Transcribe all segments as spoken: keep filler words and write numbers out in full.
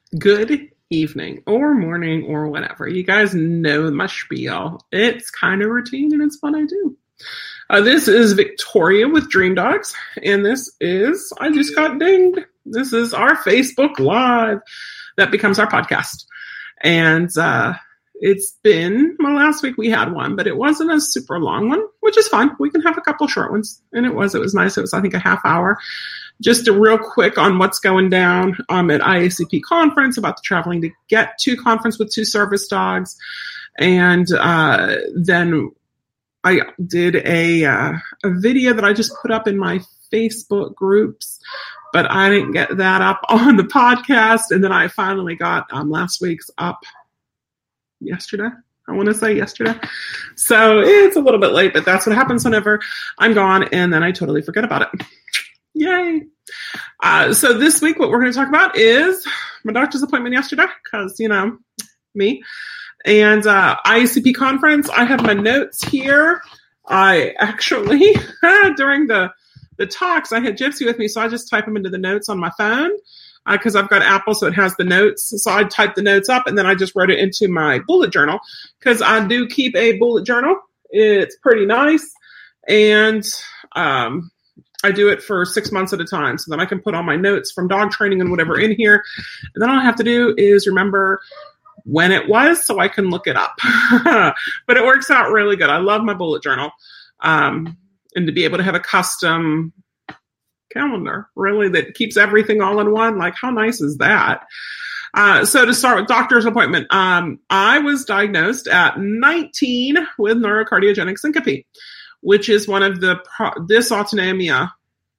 Good evening or morning or whatever. You guys know my spiel. It's kind of routine and it's what I do. Uh, this is Victoria with Dream Dogs, and this is, I just got dinged. This is our Facebook Live that becomes our podcast. And uh, it's been, well, last week we had one, but it wasn't a super long one, which is fine. We can have a couple short ones. And it was, it was nice. It was, I think, a half hour. Just a real quick on what's going down um, at I A C P conference, about the traveling to get to conference with two service dogs. And uh, then I did a, uh, a video that I just put up in my Facebook groups, but I didn't get that up on the podcast. And then I finally got um, last week's up yesterday. I want to say yesterday. So it's a little bit late, but that's what happens whenever I'm gone and then I totally forget about it. Yay. Uh, so this week, what we're going to talk about is my doctor's appointment yesterday, because, you know, me. And uh, I A C P conference, I have my notes here. I actually, during the, the talks, I had Gypsy with me, so I just type them into the notes on my phone, because uh, I've got Apple, so it has the notes. So I typed the notes up, and then I just wrote it into my bullet journal, because I do keep a bullet journal. It's pretty nice. And um I do it for six months at a time, so then I can put all my notes from dog training and whatever in here. And then all I have to do is remember when it was so I can look it up. But it works out really good. I love my bullet journal. Um, and to be able to have a custom calendar, really, that keeps everything all in one. Like, how nice is that? Uh, so to start with doctor's appointment, um, I was diagnosed at nineteen with neurocardiogenic syncope, which is one of the pro- dysautonomia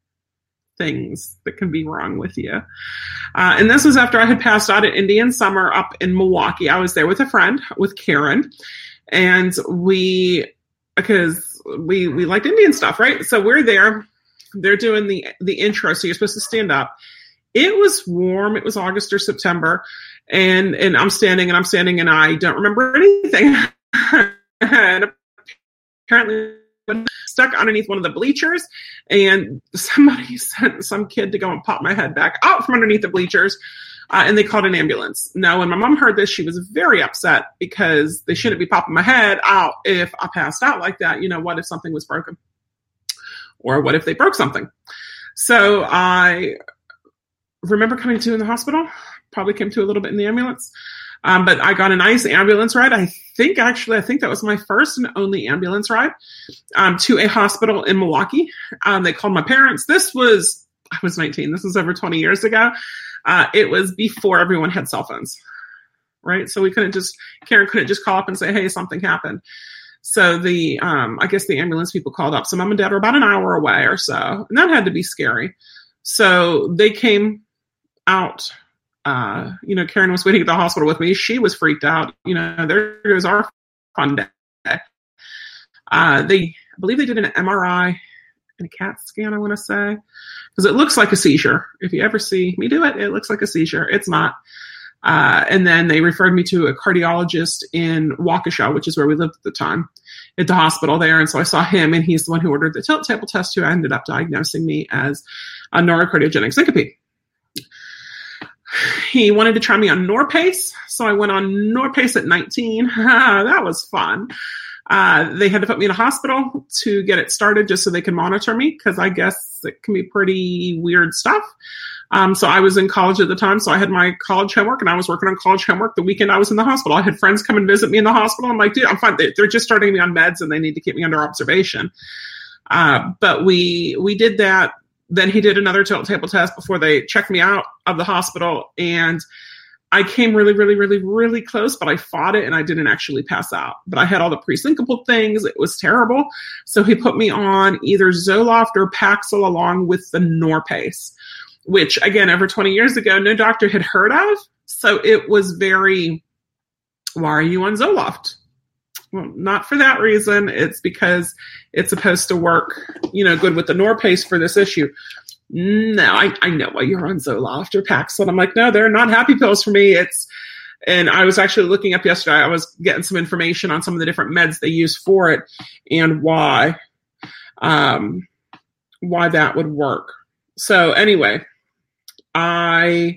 things that can be wrong with you. Uh, and this was after I had passed out at Indian Summer up in Milwaukee. I was there with a friend, with Karen, and we, because we, we liked Indian stuff, right? So we're there. They're doing the, the intro, so you're supposed to stand up. It was warm. It was August or September, and, and I'm standing and I'm standing and I don't remember anything. And apparently stuck underneath one of the bleachers, and somebody sent some kid to go and pop my head back out from underneath the bleachers, uh, and they called an ambulance. Now, when my mom heard this, she was very upset, because they shouldn't be popping my head out if I passed out like that. You know, what if something was broken? Or what if they broke something? So I remember coming to in the hospital, probably came to a little bit in the ambulance. Um, but I got a nice ambulance ride. I think actually, I think that was my first and only ambulance ride um, to a hospital in Milwaukee. Um, they called my parents. This was, I was nineteen. This was over twenty years ago. Uh, it was before everyone had cell phones, right? So we couldn't just, Karen couldn't just call up and say, hey, something happened. So the, um, I guess the ambulance people called up. So mom and dad were about an hour away or so. And that had to be scary. So they came out. Uh, you know, Karen was waiting at the hospital with me. She was freaked out. You know, there goes our fun day. Uh, they, I believe they did an M R I and a CAT scan, I want to say, because it looks like a seizure. If you ever see me do it, it looks like a seizure. It's not. Uh, and then they referred me to a cardiologist in Waukesha, which is where we lived at the time, at the hospital there. And so I saw him, and he's the one who ordered the tilt table test, who ended up diagnosing me as a neurocardiogenic syncope. He wanted to try me on Norpace, so I went on Norpace at nineteen. That was fun. Uh, they had to put me in a hospital to get it started, just so they could monitor me, because I guess it can be pretty weird stuff. Um, so I was in college at the time, so I had my college homework, and I was working on college homework the weekend I was in the hospital. I had friends come and visit me in the hospital. I'm like, dude, I'm fine. They're just starting me on meds, and they need to keep me under observation. Uh, but we we did that. Then he did another tilt table test before they checked me out of the hospital. And I came really, really, really, really close, but I fought it and I didn't actually pass out. But I had all the pre-syncopal things. It was terrible. So he put me on either Zoloft or Paxil along with the Norpace, which, again, over twenty years ago, no doctor had heard of. So it was very, why are you on Zoloft? Well, not for that reason. It's because it's supposed to work, you know, good with the Norpace for this issue. No, I, I know why you're on Zoloft or Paxil. I'm like, no, they're not happy pills for me. It's, and I was actually looking up yesterday. I was getting some information on some of the different meds they use for it and why, um, why that would work. So anyway, I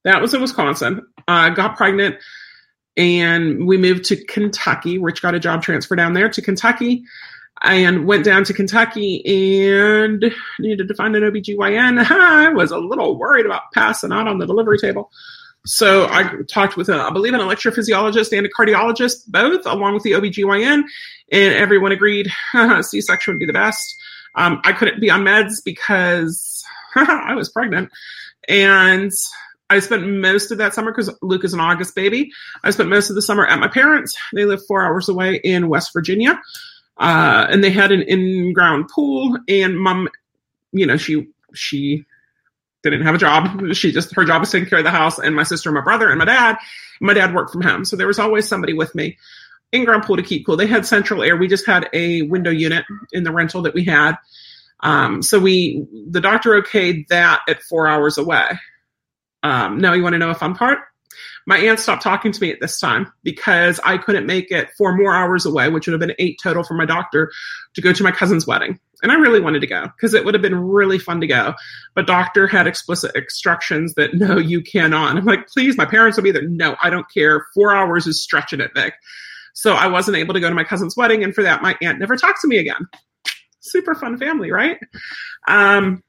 That was in Wisconsin. I uh, got pregnant and we moved to Kentucky. Rich got a job transfer down there to Kentucky and went down to Kentucky and needed to find an O B G Y N. I was a little worried about passing out on the delivery table. So I talked with, a, I believe, an electrophysiologist and a cardiologist, both, along with the O B G Y N, and everyone agreed C-section would be the best. Um, I couldn't be on meds because I was pregnant. And I spent most of that summer, because Luke is an August baby, I spent most of the summer at my parents'. They live four hours away in West Virginia. Uh, and they had an in-ground pool, and mom, you know, she, she didn't have a job. She just, her job was taking care of the house, and my sister and my brother and my dad. My dad worked from home. So there was always somebody with me. In-ground pool to keep cool. They had central air. We just had a window unit in the rental that we had. Um, so we, the doctor okayed that at four hours away. Um, now you want to know a fun part? My aunt stopped talking to me at this time because I couldn't make it four more hours away, which would have been eight total for my doctor, to go to my cousin's wedding. And I really wanted to go because it would have been really fun to go. But doctor had explicit instructions that, no, you cannot. And I'm like, please, my parents will be there. No, I don't care. Four hours is stretching it, Vic. So I wasn't able to go to my cousin's wedding. And for that, my aunt never talked to me again. Super fun family, right? Um,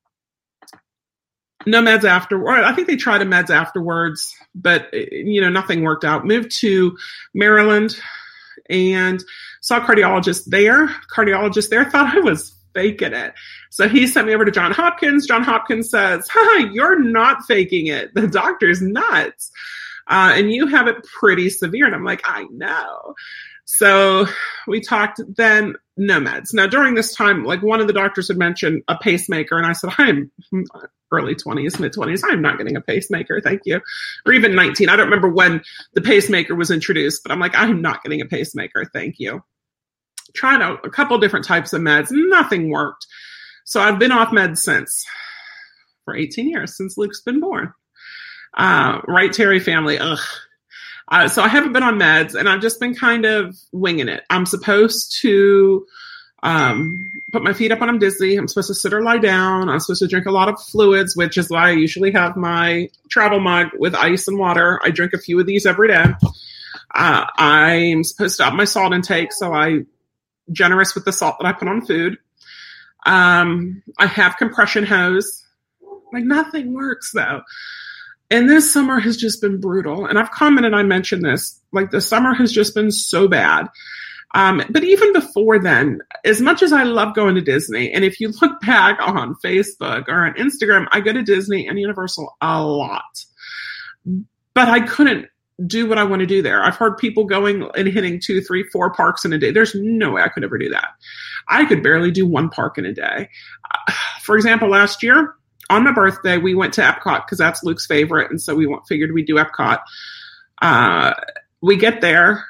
no meds afterward. I think they tried a meds afterwards, but, you know, nothing worked out. Moved to Maryland and saw a cardiologist there. Cardiologist there thought I was faking it. So he sent me over to John Hopkins. John Hopkins says, "Haha, you're not faking it. The doctor's nuts. Uh, and you have it pretty severe." And I'm like, I know. So we talked then, no meds. Now, during this time, like, one of the doctors had mentioned a pacemaker. And I said, I'm early twenties, mid twenties. I'm not getting a pacemaker. Thank you. Or even nineteen. I don't remember when the pacemaker was introduced, but I'm like, I'm not getting a pacemaker. Thank you. Tried out a couple different types of meds. Nothing worked. So I've been off meds since, for eighteen years, since Luke's been born. Uh, right, Terry family. Ugh. Uh, so I haven't been on meds, and I've just been kind of winging it. I'm supposed to um, put my feet up when I'm dizzy. I'm supposed to sit or lie down. I'm supposed to drink a lot of fluids, which is why I usually have my travel mug with ice and water. I drink a few of these every day. Uh, I'm supposed to up my salt intake, so I'm generous with the salt that I put on food. Um, I have compression hose. Like, nothing works, though. And this summer has just been brutal. And I've commented, I mentioned this, like, the summer has just been so bad. Um, but even before then, as much as I love going to Disney, and if you look back on Facebook or on Instagram, I go to Disney and Universal a lot. But I couldn't do what I want to do there. I've heard people going and hitting two, three, four parks in a day. There's no way I could ever do that. I could barely do one park in a day. Uh, for example, last year, on my birthday, we went to Epcot because that's Luke's favorite, and so we figured we'd do Epcot. Uh, we get there.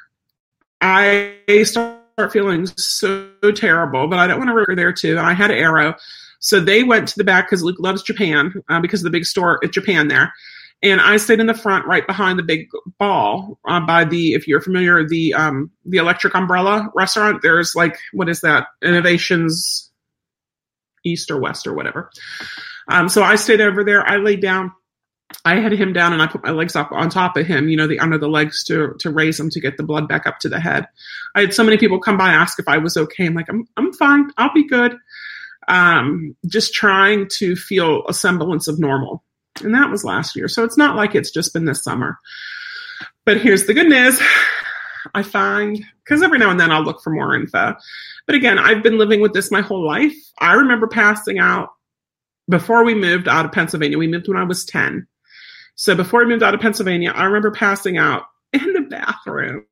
I start feeling so terrible, but I don't want to root there too. I had Arrow. So they went to the back because Luke loves Japan uh, because of the big store at Japan there. And I stayed in the front right behind the big ball uh, by the, if you're familiar, the um, the Electric Umbrella restaurant. There's like, what is that? Innovations East or West or whatever. Um, so I stayed over there. I laid down. I had him down and I put my legs up on top of him, you know, the under the legs to to raise him to get the blood back up to the head. I had so many people come by and ask if I was okay. I'm like, I'm I'm fine. I'll be good. Um, just trying to feel a semblance of normal. And that was last year. So it's not like it's just been this summer. But here's the good news. I find, because every now and then I'll look for more info. But again, I've been living with this my whole life. I remember passing out before we moved out of Pennsylvania. We moved when I was ten. So before we moved out of Pennsylvania, I remember passing out in the bathroom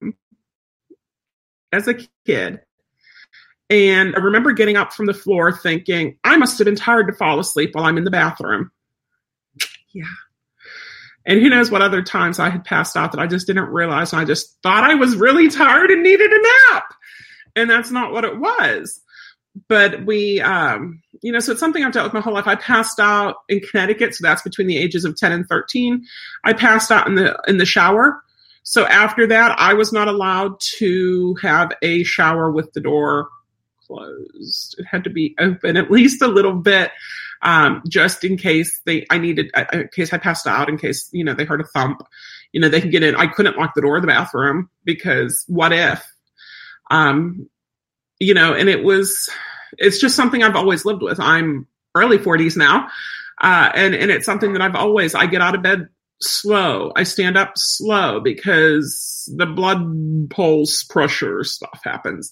as a kid. And I remember getting up from the floor thinking, I must have been tired to fall asleep while I'm in the bathroom. Yeah. And who knows what other times I had passed out that I just didn't realize. And I just thought I was really tired and needed a nap. And that's not what it was. But we, um, you know, so it's something I've dealt with my whole life. I passed out in Connecticut. So that's between the ages of ten and thirteen. I passed out in the, in the shower. So after that, I was not allowed to have a shower with the door closed. It had to be open at least a little bit. um, just in case they, I needed, in case I passed out, in case, you know, they heard a thump, you know, they can get in. I couldn't lock the door of the bathroom because what if, um, you know, and it was, it's just something I've always lived with. I'm early forties now. Uh, and, and it's something that I've always, I get out of bed slow. I stand up slow because the blood pulse pressure stuff happens.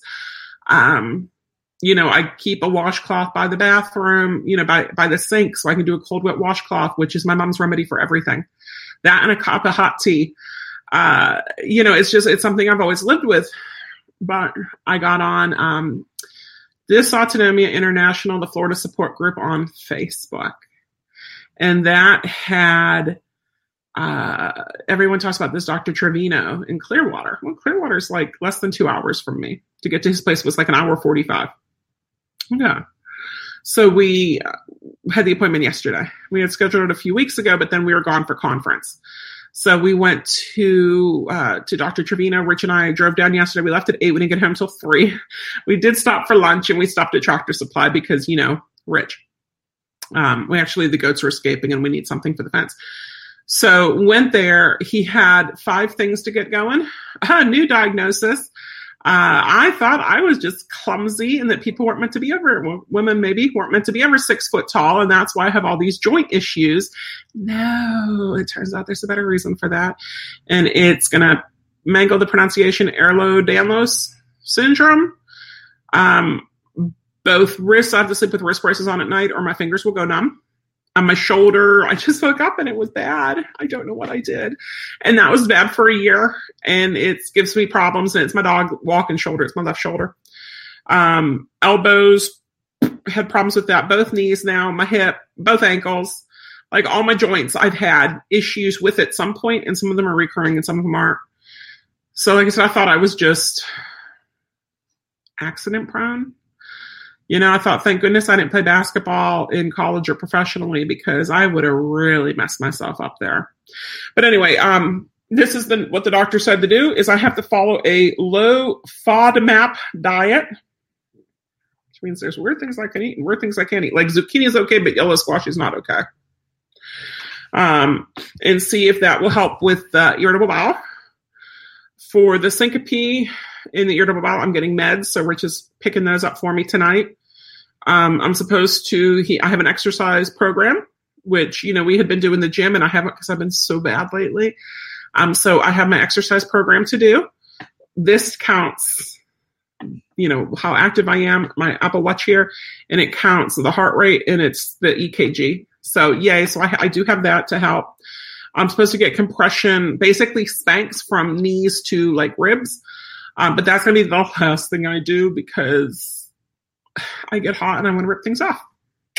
Um, you know, I keep a washcloth by the bathroom, you know, by, by the sink so I can do a cold, wet washcloth, which is my mom's remedy for everything. That and a cup of hot tea. Uh, you know, it's just, it's something I've always lived with. But I got on um, Dysautonomia International, the Florida support group on Facebook. And that had, uh, everyone talks about this Doctor Trevino in Clearwater. Well, Clearwater is like less than two hours from me. To get to his place was like an hour forty-five. Yeah. So we uh, had the appointment yesterday. We had scheduled it a few weeks ago, but then we were gone for conference. So we went to uh, to Doctor Trevino. Rich and I drove down yesterday. We left at eight. We didn't get home till three. We did stop for lunch, and we stopped at Tractor Supply because, you know, Rich. Um, we actually, the goats were escaping, and we need something for the fence. So went there. He had five things to get going. A new diagnosis. Uh, I thought I was just clumsy and that people weren't meant to be over, well, women maybe weren't meant to be over six foot tall. And that's why I have all these joint issues. No, it turns out there's a better reason for that. And it's going to mangle the pronunciation, Ehlers-Danlos syndrome. Um, both wrists, I have to sleep with wrist braces on at night or my fingers will go numb. On my shoulder, I just woke up and it was bad. I don't know what I did. And that was bad for a year. And it gives me problems. And it's my dog walking shoulder. It's my left shoulder. Um, elbows, had problems with that. Both knees now, my hip, both ankles, like all my joints. I've had issues with at some point, and some of them are recurring and some of them aren't. So like I said, I thought I was just accident prone. You know, I thought, thank goodness I didn't play basketball in college or professionally because I would have really messed myself up there. But anyway, um, this is the what the doctor said to do is I have to follow a low FODMAP diet, which means there's weird things I can eat and weird things I can't eat. Like zucchini is okay, but yellow squash is not okay. Um, and see if that will help with uh, irritable bowel. For the syncope in the irritable bowel, I'm getting meds, so Rich is picking those up for me tonight. Um, I'm supposed to, he, I have an exercise program, which, you know, we had been doing the gym and I haven't because I've been so bad lately. Um, so I have my exercise program to do. This counts, you know, how active I am, my Apple Watch here, and it counts the heart rate and it's the E K G. So yay. So I, I do have that to help. I'm supposed to get compression, basically Spanx from knees to like ribs. Um, but that's going to be the last thing I do because I get hot and I want to rip things off.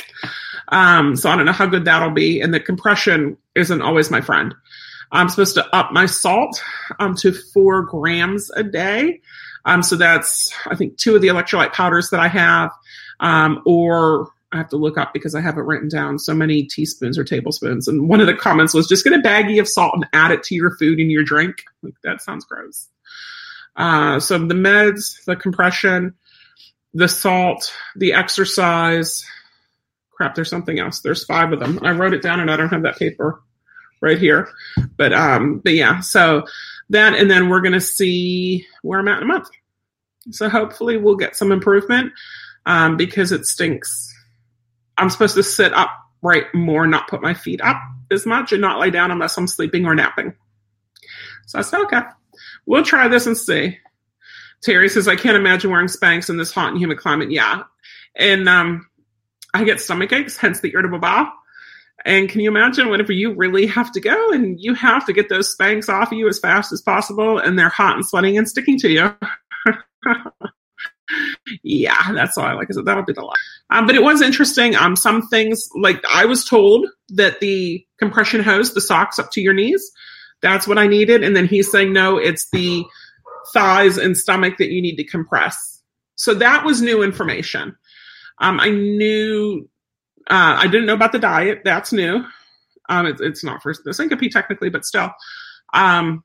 Um, so I don't know how good that'll be. And the compression isn't always my friend. I'm supposed to up my salt um, to four grams a day. Um, so that's, I think, two of the electrolyte powders that I have. Um, or I have to look up because I have it written down, so many teaspoons or tablespoons. And one of the comments was just get a baggie of salt and add it to your food and your drink. Like, that sounds gross. Uh, so the meds, the compression, the salt, the exercise. Crap, there's something else. There's five of them. I wrote it down and I don't have that paper right here. But um, but yeah, so that, and then we're going to see where I'm at in a month. So hopefully we'll get some improvement um, because it stinks. I'm supposed to sit upright more, not put my feet up as much, and not lay down unless I'm sleeping or napping. So I said, okay, we'll try this and see. Terry says, I can't imagine wearing Spanx in this hot and humid climate. Yeah. And um, I get stomach aches, hence the irritable bowel. And can you imagine whenever you really have to go and you have to get those Spanx off of you as fast as possible and they're hot and sweating and sticking to you? Yeah, that's all I like. So that'll be the last. Um, but it was interesting. Um, some things, like I was told that the compression hose, the socks up to your knees, that's what I needed. And then he's saying, no, it's the thighs and stomach that you need to compress. So that was new information. Um, I knew, uh, I didn't know about the diet. That's new. Um, it's, it's not for the syncope technically, but still. Um,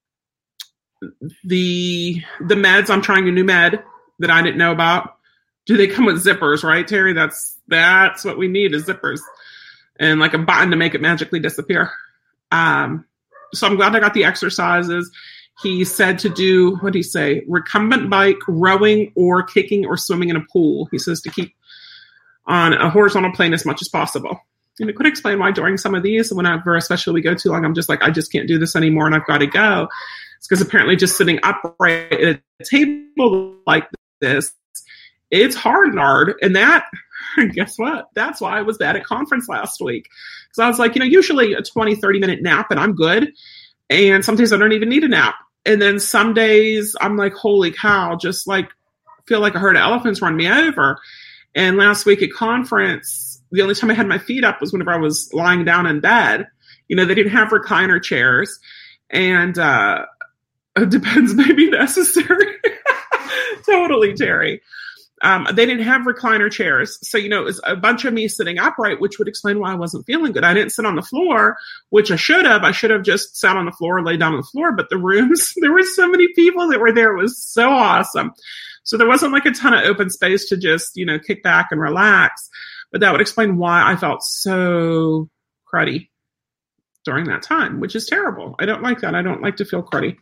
the, the meds, I'm trying a new med that I didn't know about. Do they come with zippers, right, Terry? That's That's what we need is zippers and like a button to make it magically disappear. Um, so I'm glad I got the exercises. He said to do, what did he say? Recumbent bike, rowing, or kicking or swimming in a pool. He says to keep on a horizontal plane as much as possible. And it could explain why during some of these, whenever especially we go too long, I'm just like, I just can't do this anymore and I've got to go. It's because apparently just sitting upright at a table like this, it's hard, hard. And that, guess what? That's why I was bad at conference last week. Because I was like, you know, usually a twenty, thirty minute nap and I'm good. And some days I don't even need a nap. And then some days I'm like, holy cow, just like feel like a herd of elephants run me over. And last week at conference, the only time I had my feet up was whenever I was lying down in bed. You know, they didn't have recliner chairs. And uh, it depends, maybe necessary. Totally, Terry. Um, they didn't have recliner chairs. So, you know, it was a bunch of me sitting upright, which would explain why I wasn't feeling good. I didn't sit on the floor, which I should have. I should have just sat on the floor, laid down on the floor. But the rooms, there were so many people that were there. It was so awesome. So there wasn't like a ton of open space to just, you know, kick back and relax. But that would explain why I felt so cruddy during that time, which is terrible. I don't like that. I don't like to feel cruddy.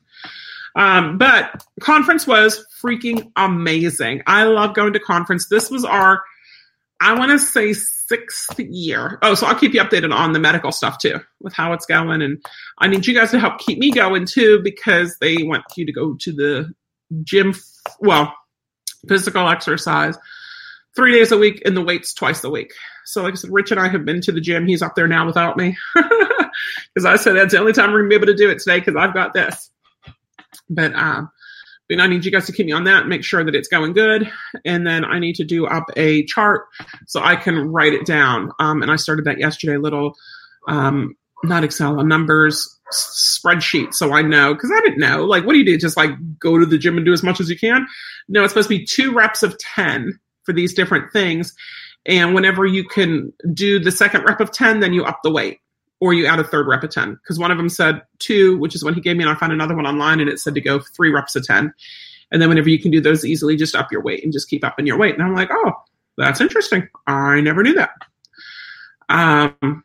Um, but conference was freaking amazing. I love going to conference. This was our, I want to say sixth year. Oh, so I'll keep you updated on the medical stuff too, with how it's going. And I need you guys to help keep me going too, because they want you to go to the gym, well, physical exercise three days a week and the weights twice a week. So like I said, Rich and I have been to the gym. He's up there now without me. Because I said that's the only time we're going to be able to do it today because I've got this. But um, I need you guys to keep me on that and make sure that it's going good. And then I need to do up a chart so I can write it down. Um, and I started that yesterday, a little, um, not Excel, a numbers spreadsheet. So I know, because I didn't know. Like, what do you do? Just like go to the gym and do as much as you can? No, it's supposed to be two reps of ten for these different things. And whenever you can do the second rep of ten, then you up the weight. Or you add a third rep of ten. Because one of them said two, which is when he gave me, and I found another one online, and it said to go three reps of ten. And then whenever you can do those easily, just up your weight and just keep upping your weight. And I'm like, oh, that's interesting. I never knew that. Um.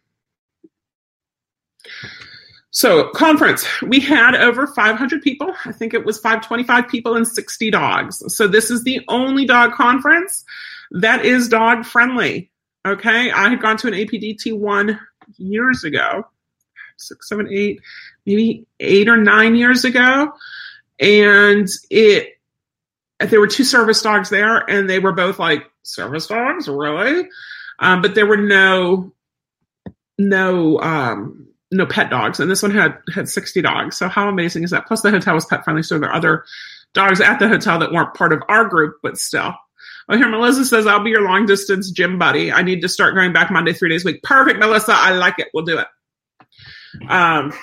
So conference, we had over five hundred people. I think it was five twenty-five people and sixty dogs. So this is the only dog conference that is dog friendly. Okay. I had gone to an A P D T one years ago, six, seven, eight, maybe eight or nine years ago. And it, there were two service dogs there and they were both like, service dogs, really? Um, but there were no, no, um, no pet dogs. And this one had, had sixty dogs. So how amazing is that? Plus the hotel was pet friendly. So there are other dogs at the hotel that weren't part of our group, but still. Oh, here, Melissa says, I'll be your long distance gym buddy. I need to start going back Monday, three days a week. Perfect, Melissa. I like it. We'll do it. Um,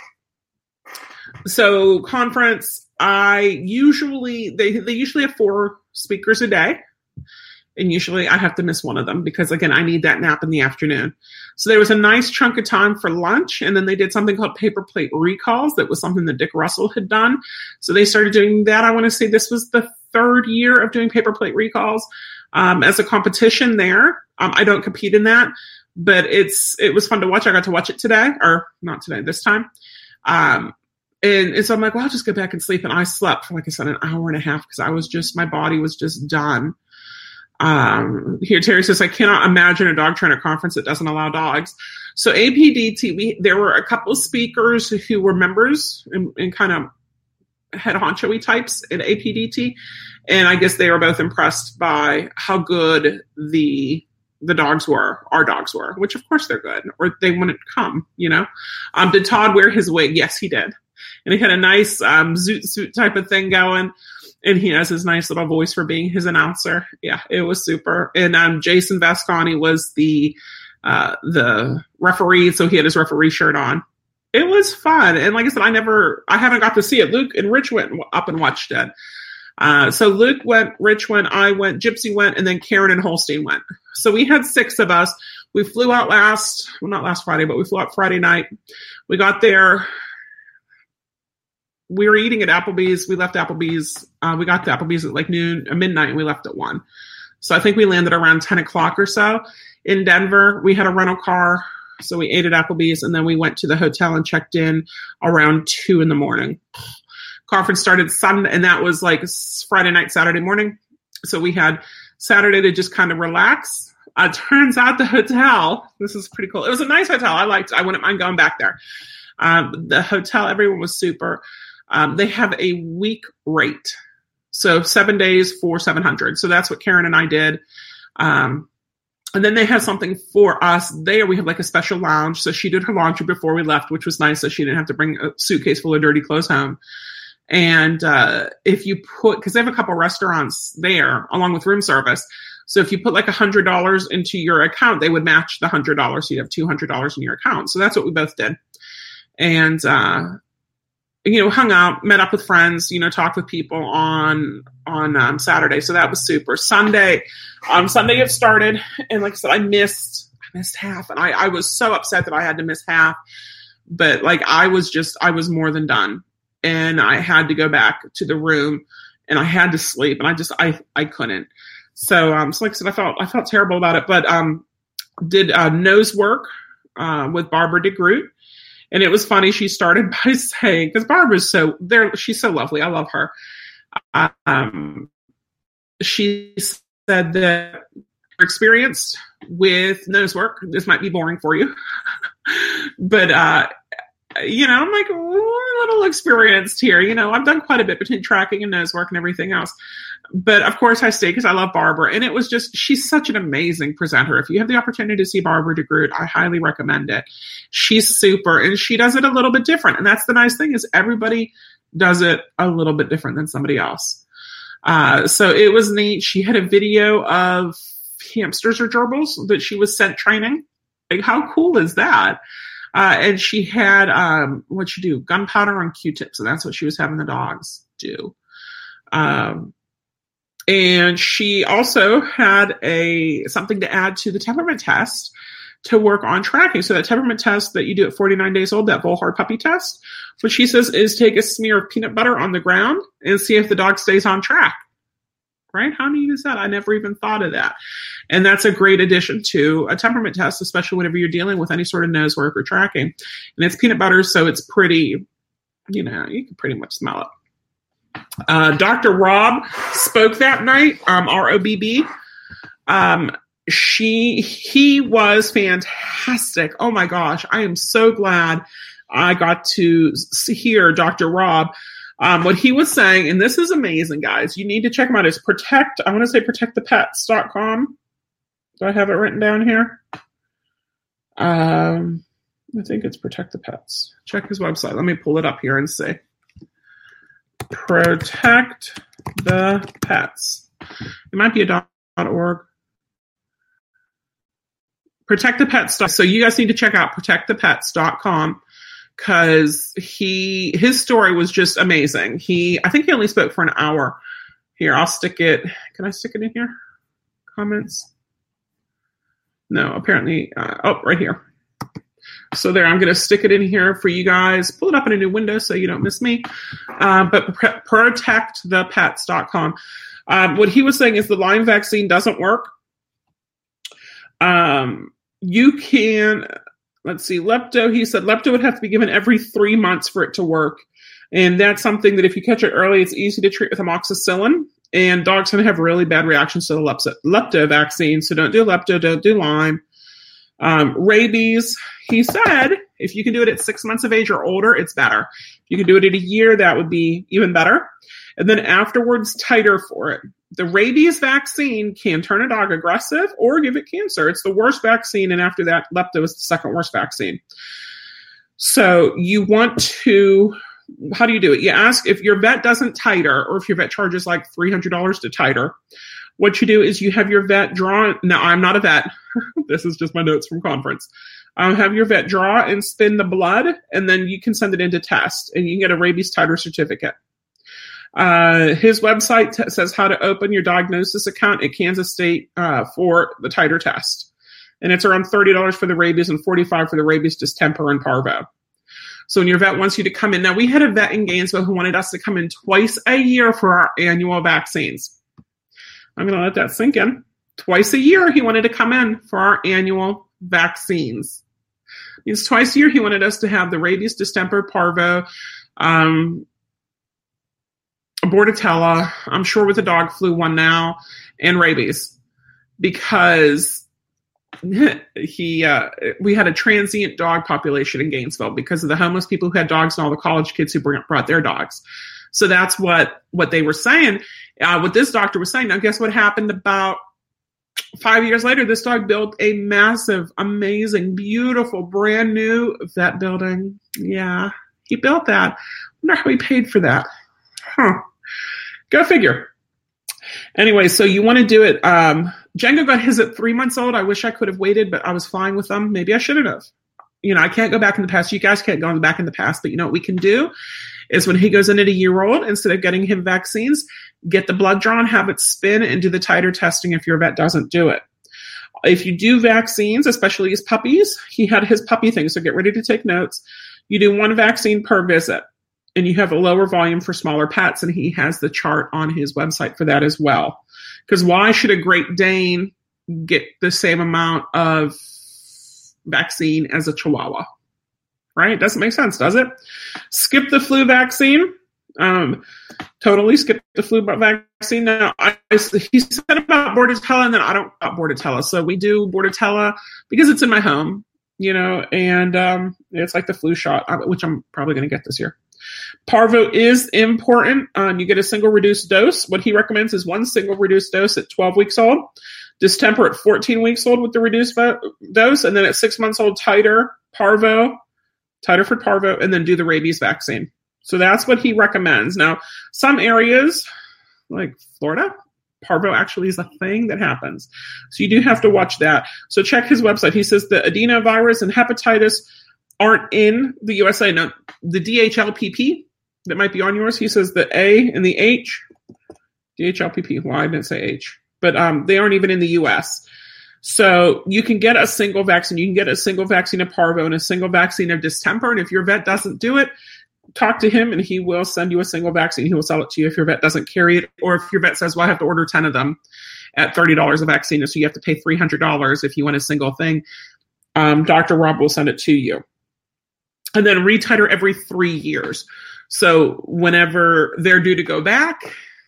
so conference, I usually, they, they usually have four speakers a day. And usually I have to miss one of them because, again, I need that nap in the afternoon. So there was a nice chunk of time for lunch. And then they did something called paper plate recalls. That was something that Dick Russell had done. So they started doing that. I want to say this was the third year of doing paper plate recalls um, as a competition there. Um, I don't compete in that, but it's it was fun to watch. I got to watch it today, or not today, this time. Um, and, and so I'm like, well, I'll just go back and sleep. And I slept for, like I said, an hour and a half because I was just, my body was just done. Um, here, Terry says, I cannot imagine a dog trainer conference that doesn't allow dogs. So A P D T, we, there were a couple of speakers who were members and, and kind of head honcho-y types at A P D T. And I guess they were both impressed by how good the the dogs were, our dogs were, which of course they're good, or they wouldn't come, you know. Um, did Todd wear his wig? Yes, he did. And he had a nice um, zoot suit type of thing going. And he has his nice little voice for being his announcer. Yeah, it was super. And um, Jason Vasconi was the uh, the referee, so he had his referee shirt on. It was fun. And like I said, I never, I haven't got to see it. Luke and Rich went up and watched it. Uh, so Luke went, Rich went, I went, Gypsy went, and then Karen and Holstein went. So we had six of us. We flew out last, well, not last Friday, but we flew out Friday night. We got there. We were eating at Applebee's. We left Applebee's. Uh, we got to Applebee's at like noon, uh, midnight, and we left at one. So I think we landed around ten o'clock or so. in Denver. We had a rental car, so we ate at Applebee's, and then we went to the hotel and checked in around two in the morning. Conference started Sunday, and that was like Friday night, Saturday morning. So we had Saturday to just kind of relax. Uh, turns out the hotel, this is pretty cool. It was a nice hotel. I liked, I wouldn't mind going back there. Um, the hotel, everyone was super. Um, they have a week rate. So seven days for seven hundred. So that's what Karen and I did. Um, and then they have something for us there. We have like a special lounge. So she did her laundry before we left, which was nice. So she didn't have to bring a suitcase full of dirty clothes home. And uh, if you put, because they have a couple restaurants there along with room service. So if you put like one hundred dollars into your account, they would match the one hundred dollars. So you'd have two hundred dollars in your account. So that's what we both did. And, uh, you know, hung out, met up with friends, you know, talked with people on on um, Saturday. So that was super. Sunday, um, Sunday it started. And like I said, I missed, I missed half. And I, I was so upset that I had to miss half. But like I was just, I was more than done. And I had to go back to the room and I had to sleep. And I just, I, I couldn't. So, um, so like I said, I felt, I felt terrible about it, but, um, did, uh, nose work, uh, with Barbara DeGroot. And it was funny. She started by saying, cause Barbara's so there, she's so lovely. I love her. Um, she said that her experience with nose work, this might be boring for you, but, uh, you know, I'm like, oh, a little experienced here. You know, I've done quite a bit between tracking and nose work and everything else. But of course I stay because I love Barbara. And it was just, she's such an amazing presenter. If you have the opportunity to see Barbara DeGroot, I highly recommend it. She's super and she does it a little bit different. And that's the nice thing is everybody does it a little bit different than somebody else. Uh, so it was neat. She had a video of hamsters or gerbils that she was sent training. Like, how cool is that? Uh, and she had, um, what'd she do? Gunpowder and Q-tips. And that's what she was having the dogs do. Um, and she also had a, something to add to the temperament test to work on tracking. So that temperament test that you do at forty-nine days old, that Volhard puppy test, what she says is take a smear of peanut butter on the ground and see if the dog stays on track. Right? How neat is that? I never even thought of that. And that's a great addition to a temperament test, especially whenever you're dealing with any sort of nose work or tracking. And it's peanut butter, so it's pretty, you know, you can pretty much smell it. Uh, Doctor Robb spoke that night, um, R O B B. Um, she, he was fantastic. Oh my gosh. I am so glad I got to hear Doctor Robb. Um, what he was saying, and this is amazing, guys. You need to check him out. It's protect, I want to say protect the pets dot com. Do I have it written down here? Um, I think it's Protect the Pets. Check his website. Let me pull it up here and see. Protect the Pets. It might be a .org. Protect the Pets. So you guys need to check out protect the pets dot com. Because he, his story was just amazing. He, I think he only spoke for an hour. Here, I'll stick it. Can I stick it in here? Comments? No, apparently. Uh, oh, right here. So there, I'm going to stick it in here for you guys. Pull it up in a new window so you don't miss me. Uh, but protect the pets dot com. Um, what he was saying is the Lyme vaccine doesn't work. Um, you can... Let's see, lepto, he said lepto would have to be given every three months for it to work. And that's something that if you catch it early, it's easy to treat with amoxicillin. And dogs can have really bad reactions to the lepto, lepto vaccine. So don't do lepto, don't do Lyme. Um, rabies, he said, if you can do it at six months of age or older, it's better. If you can do it at a year, that would be even better. And then afterwards, titer for it. The rabies vaccine can turn a dog aggressive or give it cancer. It's the worst vaccine. And after that, lepto is the second worst vaccine. So you want to, how do you do it? You ask if your vet doesn't titer or if your vet charges like three hundred dollars to titer. What you do is you have your vet draw. Now, I'm not a vet. This is just my notes from conference. Um, have your vet draw and spin the blood, and then you can send it in to test, and you can get a rabies titer certificate. Uh, his website t- says how to open your diagnosis account at Kansas State uh, for the titer test. And it's around thirty dollars for the rabies and forty-five dollars for the rabies distemper and parvo. So when your vet wants you to come in, now we had a vet in Gainesville who wanted us to come in twice a year for our annual vaccines. I'm going to let that sink in. twice a year he wanted to come in for our annual vaccines. It means twice a year he wanted us to have the rabies, distemper, parvo, um, Bordetella, I'm sure with the dog flu one now, and rabies, because he uh, we had a transient dog population in Gainesville because of the homeless people who had dogs and all the college kids who brought their dogs. So that's what, what they were saying. Uh, what this doctor was saying. Now, guess what happened about five years later? This dog built a massive, amazing, beautiful, brand new vet building. Yeah, he built that. I wonder how he paid for that. Huh. Go figure. Anyway, so you want to do it. Um, Django got his at three months old. I wish I could have waited, but I was fine with them. Maybe I shouldn't have. You know, I can't go back in the past. You guys can't go back in the past, but you know what we can do is when he goes in at a year old, instead of getting him vaccines, get the blood drawn, have it spin, and do the titer testing if your vet doesn't do it. If you do vaccines, especially his puppies, he had his puppy thing, so get ready to take notes. You do one vaccine per visit. And you have a lower volume for smaller pets, and he has the chart on his website for that as well. Because why should a Great Dane get the same amount of vaccine as a Chihuahua? Right? Doesn't make sense, does it? Skip the flu vaccine. Um, totally skip the flu vaccine. Now, I, he said about Bordetella, and then I don't about Bordetella. So we do Bordetella because it's in my home, you know, and um, it's like the flu shot, which I'm probably going to get this year. Parvo is important. Um, you get a single reduced dose. What he recommends is one single reduced dose at twelve weeks old, distemper at fourteen weeks old with the reduced vo- dose, and then at six months old, titer, parvo, titer for parvo, and then do the rabies vaccine. So that's what he recommends. Now, some areas, like Florida, parvo actually is a thing that happens. So you do have to watch that. So check his website. He says the adenovirus and hepatitis aren't in the U S A. Now, the D H L P P that might be on yours, he says the A and the H, D H L P P, well, I didn't say H, but um, they aren't even in the U S. So you can get a single vaccine. You can get a single vaccine of parvo and a single vaccine of distemper. And if your vet doesn't do it, talk to him and he will send you a single vaccine. He will sell it to you if your vet doesn't carry it. Or if your vet says, well, I have to order ten of them at thirty dollars a vaccine, so you have to pay three hundred dollars if you want a single thing, um, Doctor Rob will send it to you. And then retiter every three years. So whenever they're due to go back,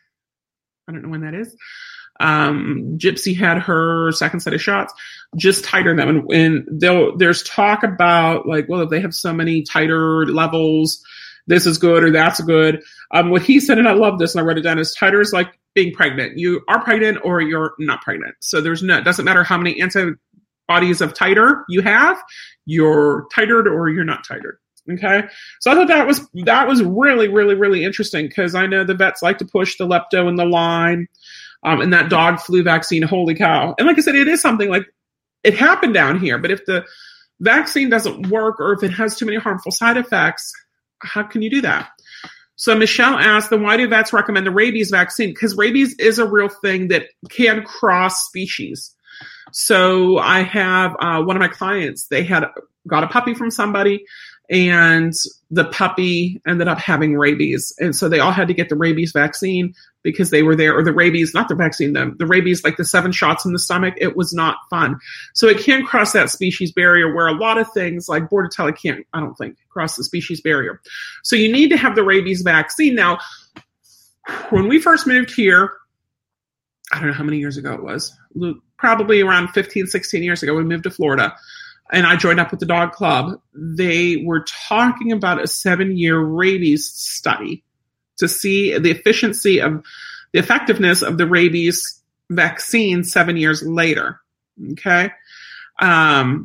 I don't know when that is. Um, Gypsy had her second set of shots. Just titer them, and, and they'll, there's talk about like, well, if they have so many titer levels, this is good or that's good. Um, what he said, and I love this, and I wrote it down, is titer is like being pregnant. You are pregnant or you're not pregnant. So there's no, it doesn't matter how many antibodies of titer you have. You're titered or you're not titered. Okay. So I thought that was, that was really, really, really interesting because I know the vets like to push the lepto and the Lyme, um, and that dog flu vaccine. Holy cow. And like I said, it is something like it happened down here, but if the vaccine doesn't work or if it has too many harmful side effects, how can you do that? So Michelle asked, then why do vets recommend the rabies vaccine? Because rabies is a real thing that can cross species. So I have uh, one of my clients, they had got a puppy from somebody and the puppy ended up having rabies. And so they all had to get the rabies vaccine because they were there, or the rabies, not the vaccine, the, the rabies, like the seven shots in the stomach. It was not fun. So it can cross that species barrier where a lot of things like Bordetella can't, I don't think, cross the species barrier. So you need to have the rabies vaccine. Now, when we first moved here, I don't know how many years ago it was, probably around fifteen, sixteen years ago, we moved to Florida. And I joined up with the dog club. They were talking about a seven-year rabies study to see the efficiency of the effectiveness of the rabies vaccine seven years later. Okay. Um,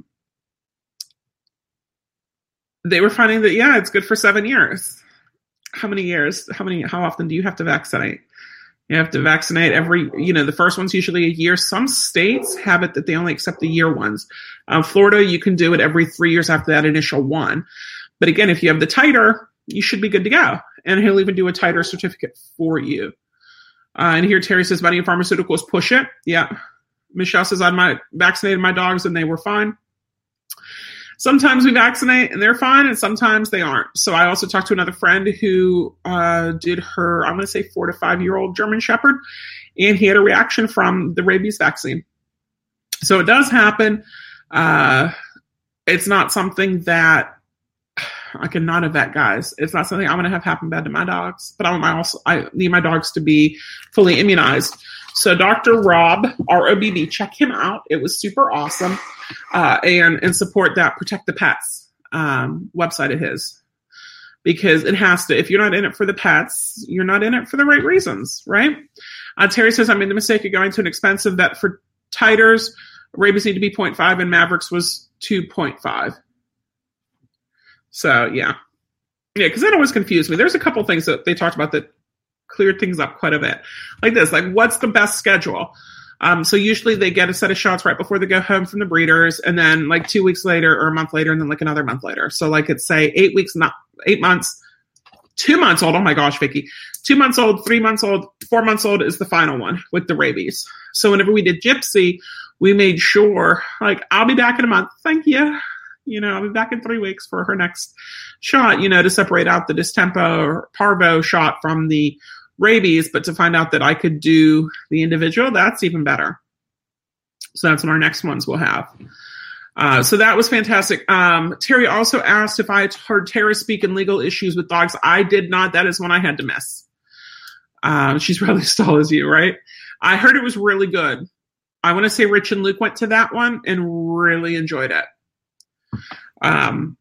they were finding that, yeah, it's good for seven years. How many years? How many, how often do you have to vaccinate? You have to vaccinate every, you know, the first one's usually a year. Some states have it that they only accept the year ones. Um, Florida, you can do it every three years after that initial one. But again, if you have the titer, you should be good to go. And he'll even do a titer certificate for you. Uh, and here Terry says, Bunny Pharmaceuticals push it. Yeah. Michelle says, I might vaccinated my dogs and they were fine. Sometimes we vaccinate and they're fine, and sometimes they aren't. So I also talked to another friend who uh, did her, I'm going to say four to five year old German Shepherd, and he had a reaction from the rabies vaccine. So it does happen. Uh, it's not something that I can not a vet, guys. It's not something I'm going to have happen bad to my dogs, but I want my also I need my dogs to be fully immunized. So Doctor Rob, R O B B, check him out. It was super awesome, uh, and and support that Protect the Pets um, website of his, because it has to. If you're not in it for the pets, you're not in it for the right reasons, right? Uh, Terry says I made the mistake of going to an expensive vet for titers. Rabies need to be zero point five, and Mavericks was two point five. So, yeah. Yeah, because that always confused me. There's a couple things that they talked about that cleared things up quite a bit. Like this, like what's the best schedule? Um, so usually they get a set of shots right before they go home from the breeders, and then like two weeks later or a month later, and then like another month later. So like it's say eight weeks, not eight months, two months old. Oh my gosh, Vicky. Two months old, three months old, four months old is the final one with the rabies. So whenever we did Gypsy, we made sure, like, I'll be back in a month. Thank you. You know, I'll be back in three weeks for her next shot, you know, to separate out the distempo or parvo shot from the rabies. But to find out that I could do the individual, that's even better. So that's what our next ones will have. Uh, so that was fantastic. Um, Terry also asked if I had heard Tara speak in legal issues with dogs. I did not. That is one I had to miss. Um, she's probably as tall as you, right? I heard it was really good. I want to say Rich and Luke went to that one and really enjoyed it. Um,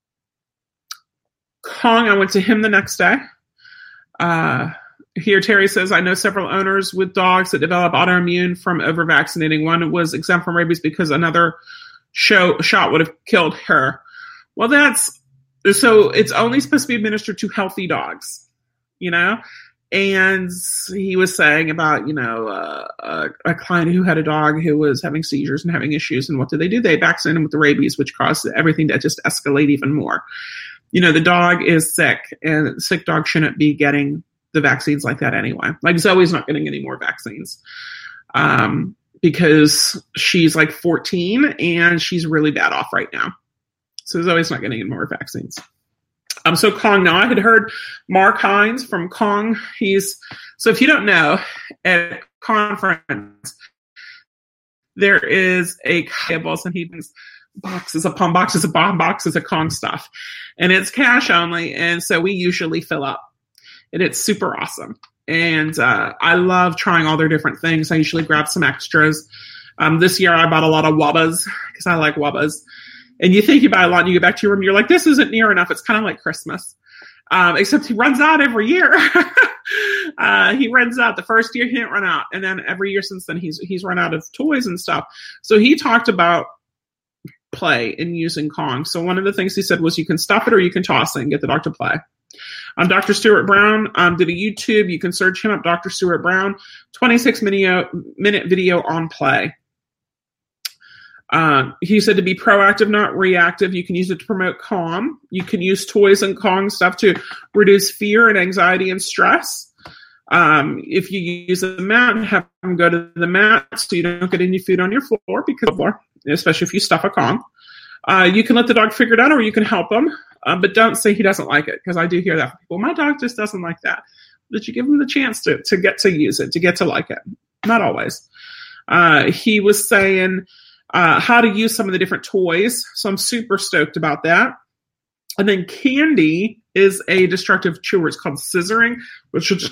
Kong, I went to him the next day. Uh, here, Terry says, I know several owners with dogs that develop autoimmune from over-vaccinating. One was exempt from rabies because another show, shot would have killed her. Well, that's, so it's only supposed to be administered to healthy dogs, you know? And he was saying about, you know, uh, a, a client who had a dog who was having seizures and having issues. And what did they do? They vaccinated him with the rabies, which caused everything to just escalate even more. You know, the dog is sick, and sick dogs shouldn't be getting the vaccines like that anyway. Like Zoe's not getting any more vaccines um, because she's like fourteen and she's really bad off right now. So Zoe's not getting any more vaccines. Um, so Kong, now I had heard Mark Hines from Kong. He's, so if you don't know, at conference, there is a tables and he brings boxes upon boxes upon boxes of Kong stuff, and it's cash only. And so we usually fill up, and it's super awesome. And, uh, I love trying all their different things. I usually grab some extras. Um, this year I bought a lot of Wubbas because I like Wubbas. And you think you buy a lot and you get back to your room, you're like, this isn't near enough. It's kind of like Christmas. Um, except he runs out every year. uh, he runs out. The first year he didn't run out. And then every year since then, he's he's run out of toys and stuff. So he talked about play and using Kong. So one of the things he said was you can stuff it or you can toss it and get the dog to play. Um, Doctor Stuart Brown um, did a YouTube. You can search him up, Doctor Stuart Brown, twenty-six minute video on play. Uh, he said to be proactive, not reactive. You can use it to promote calm. You can use toys and Kong stuff to reduce fear and anxiety and stress. Um, if you use a mat, have them go to the mat so you don't get any food on your floor, because floor, especially if you stuff a Kong. Uh, you can let the dog figure it out, or you can help him, uh, but don't say he doesn't like it, because I do hear that from people. My dog just doesn't like that. But you give him the chance to to get to use it, to get to like it. Not always. Uh, he was saying uh, how to use some of the different toys, so I'm super stoked about that. And then Candy is a destructive chewer. It's called scissoring, which will just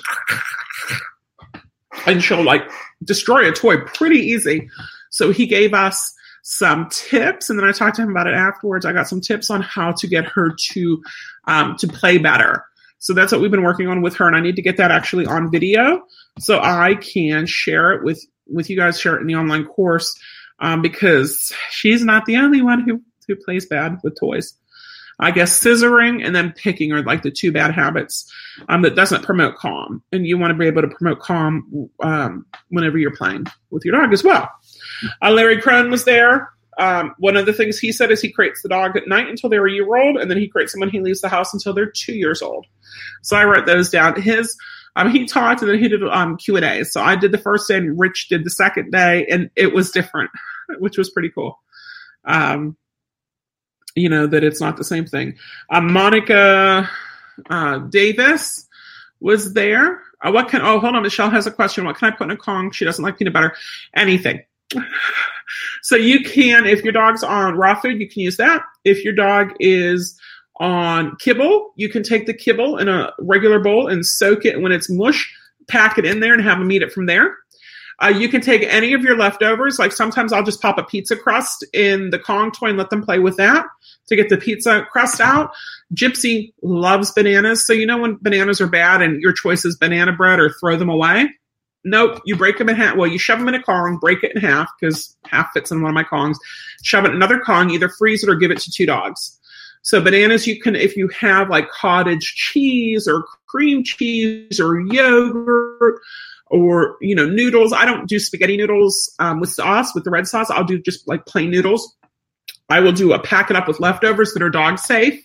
and she'll like destroy a toy pretty easy. So he gave us some tips, and then I talked to him about it afterwards. I got some tips on how to get her to um, to play better. So that's what we've been working on with her, and I need to get that actually on video so I can share it with, with you guys, share it in the online course, um, because she's not the only one who, who plays bad with toys. I guess scissoring and then picking are like the two bad habits um, that doesn't promote calm. And you want to be able to promote calm um, whenever you're playing with your dog as well. Uh, Larry Crone was there. Um, one of the things he said is he creates the dog at night until they're a year old, and then he creates them when he leaves the house until they're two years old. So I wrote those down. His um, he talked, and then he did um, Q and A. So I did the first day, and Rich did the second day, and it was different, which was pretty cool. Um, you know, that it's not the same thing. Um, Monica uh, Davis was there. Uh, what can? Oh, hold on. Michelle has a question. What can I put in a Kong? She doesn't like peanut butter. Anything. So you can, if your dog's on raw food, you can use that. If your dog is on kibble, you can take the kibble in a regular bowl and soak it. And when it's mush, pack it in there and have them eat it from there. Uh, you can take any of your leftovers. Like sometimes I'll just pop a pizza crust in the Kong toy and let them play with that to get the pizza crust out. Gypsy loves bananas. So you know when bananas are bad and your choice is banana bread or throw them away? Nope. You break them in half. Well, you shove them in a Kong, break it in half because half fits in one of my Kongs. Shove it in another Kong, either freeze it or give it to two dogs. So bananas, you can, if you have like cottage cheese or cream cheese or yogurt or, you know, noodles. I don't do spaghetti noodles um, with sauce, with the red sauce. I'll do just like plain noodles. I will do a pack it up with leftovers that are dog safe,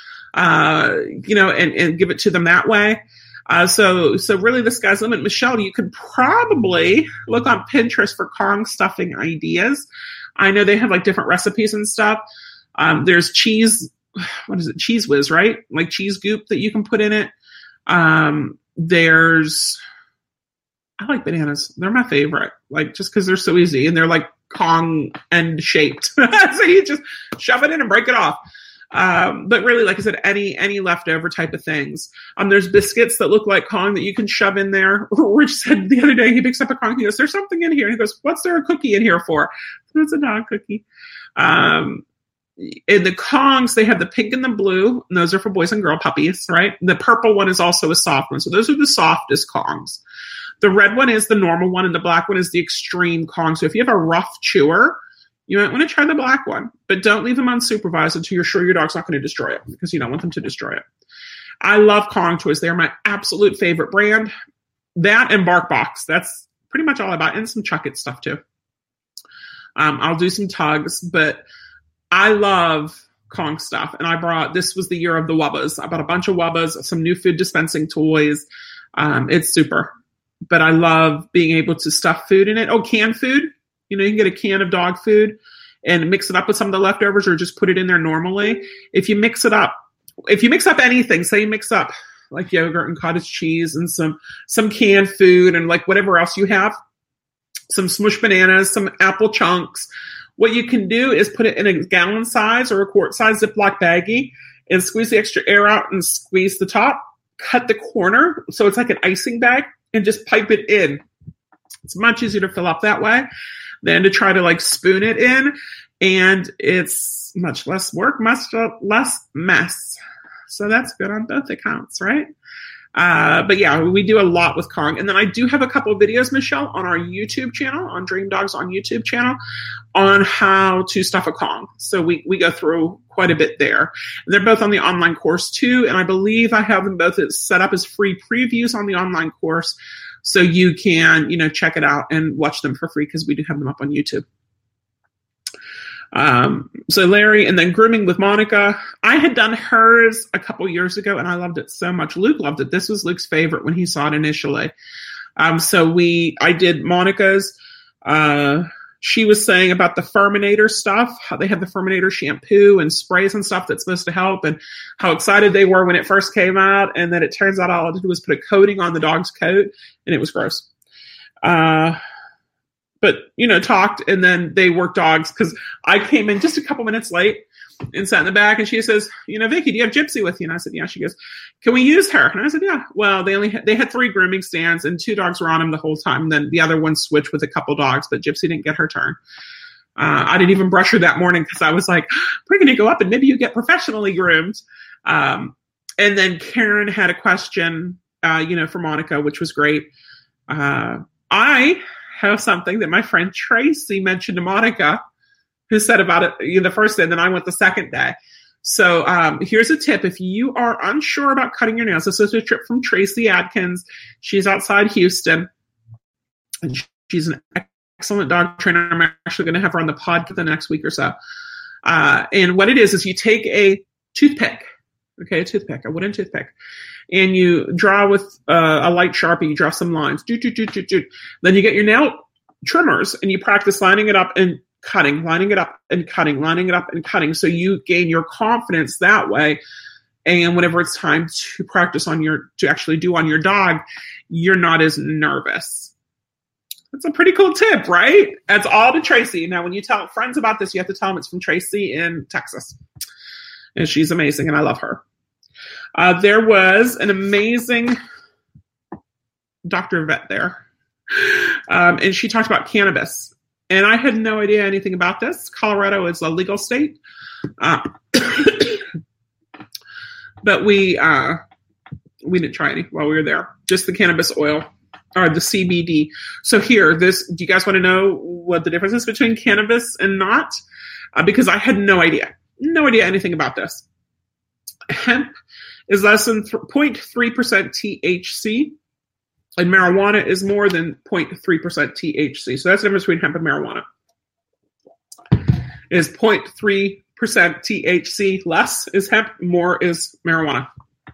uh, you know, and, and give it to them that way. Uh, so, so really the sky's the limit. Michelle, you could probably look on Pinterest for Kong stuffing ideas. I know they have like different recipes and stuff. Um, there's cheese, what is it? Cheese Whiz, right? Like cheese goop that you can put in it. Um, there's, I like bananas. They're my favorite, like just because they're so easy and they're like Kong end shaped. So you just shove it in and break it off. Um, but really, like I said, any any leftover type of things. Um, there's biscuits that look like Kong that you can shove in there. Rich said the other day he picks up a Kong. He goes, "There's something in here." And he goes, "What's there a cookie in here for?" It's a dog cookie. Um, in the Kongs, they have the pink and the blue, and those are for boys and girl puppies, right? The purple one is also a soft one. So those are the softest Kongs. The red one is the normal one, and the black one is the extreme Kong. So if you have a rough chewer, you might want to try the black one, but don't leave them unsupervised until you're sure your dog's not going to destroy it because you don't want them to destroy it. I love Kong toys. They're my absolute favorite brand. That and BarkBox. That's pretty much all I buy, and some Chuck It stuff too. Um, I'll do some tugs, but I love Kong stuff. And I brought, this was the year of the Wubbas. I bought a bunch of Wubbas, some new food dispensing toys. Um, it's super. But I love being able to stuff food in it. Oh, canned food. You know, you can get a can of dog food and mix it up with some of the leftovers or just put it in there normally. If you mix it up, if you mix up anything, say you mix up like yogurt and cottage cheese and some, some canned food and like whatever else you have, some smushed bananas, some apple chunks. What you can do is put it in a gallon size or a quart size Ziploc baggie and squeeze the extra air out and squeeze the top, cut the corner so it's like an icing bag and just pipe it in. It's much easier to fill up that way than to try to like spoon it in, and it's much less work, much less mess. So that's good on both accounts, right? Uh, but yeah, we do a lot with Kong. And then I do have a couple of videos, Michelle, on our YouTube channel, on Dream Dogs on YouTube channel, on how to stuff a Kong. So we, we go through quite a bit there. And they're both on the online course too. And I believe I have them both set up as free previews on the online course. So you can, you know, check it out and watch them for free because we do have them up on YouTube. Um, so Larry, and then grooming with Monica. I had done hers a couple years ago and I loved it so much. Luke loved it. This was Luke's favorite when he saw it initially. Um, so we, I did Monica's, uh, she was saying about the Furminator stuff, how they have the Furminator shampoo and sprays and stuff that's supposed to help, and how excited they were when it first came out. And then it turns out all it did was put a coating on the dog's coat and it was gross. Uh, But, you know, talked, and then they worked dogs because I came in just a couple minutes late and sat in the back, and she says, you know, Vicky, do you have Gypsy with you? And I said, yeah. She goes, can we use her? And I said, yeah. Well, they only had, they had three grooming stands, and two dogs were on them the whole time. And then the other one switched with a couple dogs, but Gypsy didn't get her turn. Uh, I didn't even brush her that morning because I was like, we're going to go up and maybe you get professionally groomed. Um, and then Karen had a question, uh, you know, for Monica, which was great. Uh, I... have something that my friend Tracy mentioned to Monica, who said about it you know, the first day, and then I went the second day. So um, here's a tip. If you are unsure about cutting your nails, this is a tip from Tracy Adkins. She's outside Houston, and she's an excellent dog trainer. I'm actually going to have her on the pod for the next week or so. Uh, and what it is, is you take a toothpick, okay, a toothpick, a wooden toothpick, and you draw with uh, a light Sharpie, you draw some lines. Doot, doot, doot, doot, doot. Then you get your nail trimmers and you practice lining it up and cutting, lining it up and cutting, lining it up and cutting. So you gain your confidence that way. And whenever it's time to practice on your, to actually do on your dog, you're not as nervous. That's a pretty cool tip, right? That's all to Tracy. Now, when you tell friends about this, you have to tell them it's from Tracy in Texas. And she's amazing, and I love her. Uh, there was an amazing Doctor Vet there. Um, and she talked about cannabis. And I had no idea anything about this. Colorado is a legal state. Uh, but we uh, we didn't try any while we were there. Just the cannabis oil. Or the C B D. So here, this. Do you guys want to know what the difference is between cannabis and not? Uh, because I had no idea. No idea anything about this. Hemp is less than th- zero point three percent T H C. And marijuana is more than zero point three percent T H C. So that's the difference between hemp and marijuana. Is zero point three percent T H C less is hemp, more is marijuana.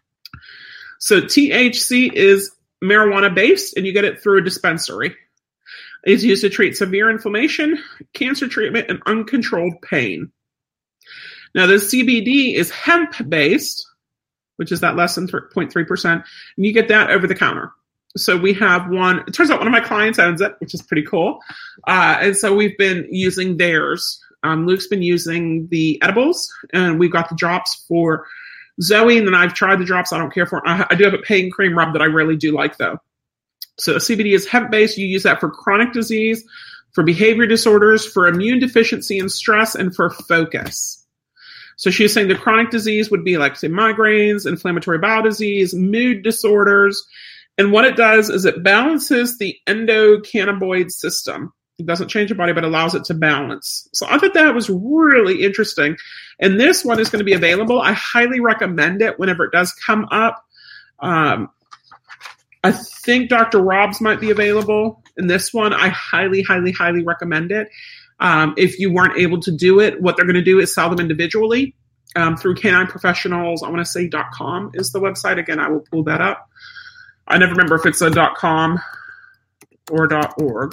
So T H C is marijuana based, and you get it through a dispensary. It's used to treat severe inflammation, cancer treatment, and uncontrolled pain. Now, the C B D is hemp based, which is that less than zero point three percent, and you get that over the counter. So we have one, it turns out one of my clients owns it, which is pretty cool. Uh, and so we've been using theirs. Um, Luke's been using the edibles, and we've got the drops for Zoe, and then I've tried the drops. I don't care for I, I do have a pain cream rub that I really do like, though. So C B D is hemp-based. You use that for chronic disease, for behavior disorders, for immune deficiency and stress, and for focus. So she was saying the chronic disease would be like, say, migraines, inflammatory bowel disease, mood disorders. And what it does is it balances the endocannabinoid system. It doesn't change your body, but allows it to balance. So I thought that was really interesting. And this one is going to be available. I highly recommend it whenever it does come up. Um, I think Doctor Rob's might be available in this one. I highly, highly, highly recommend it. Um, if you weren't able to do it, what they're going to do is sell them individually um, through Canine Professionals. I want to say .com is the website. Again, I will pull that up. I never remember if it's a .com or .org.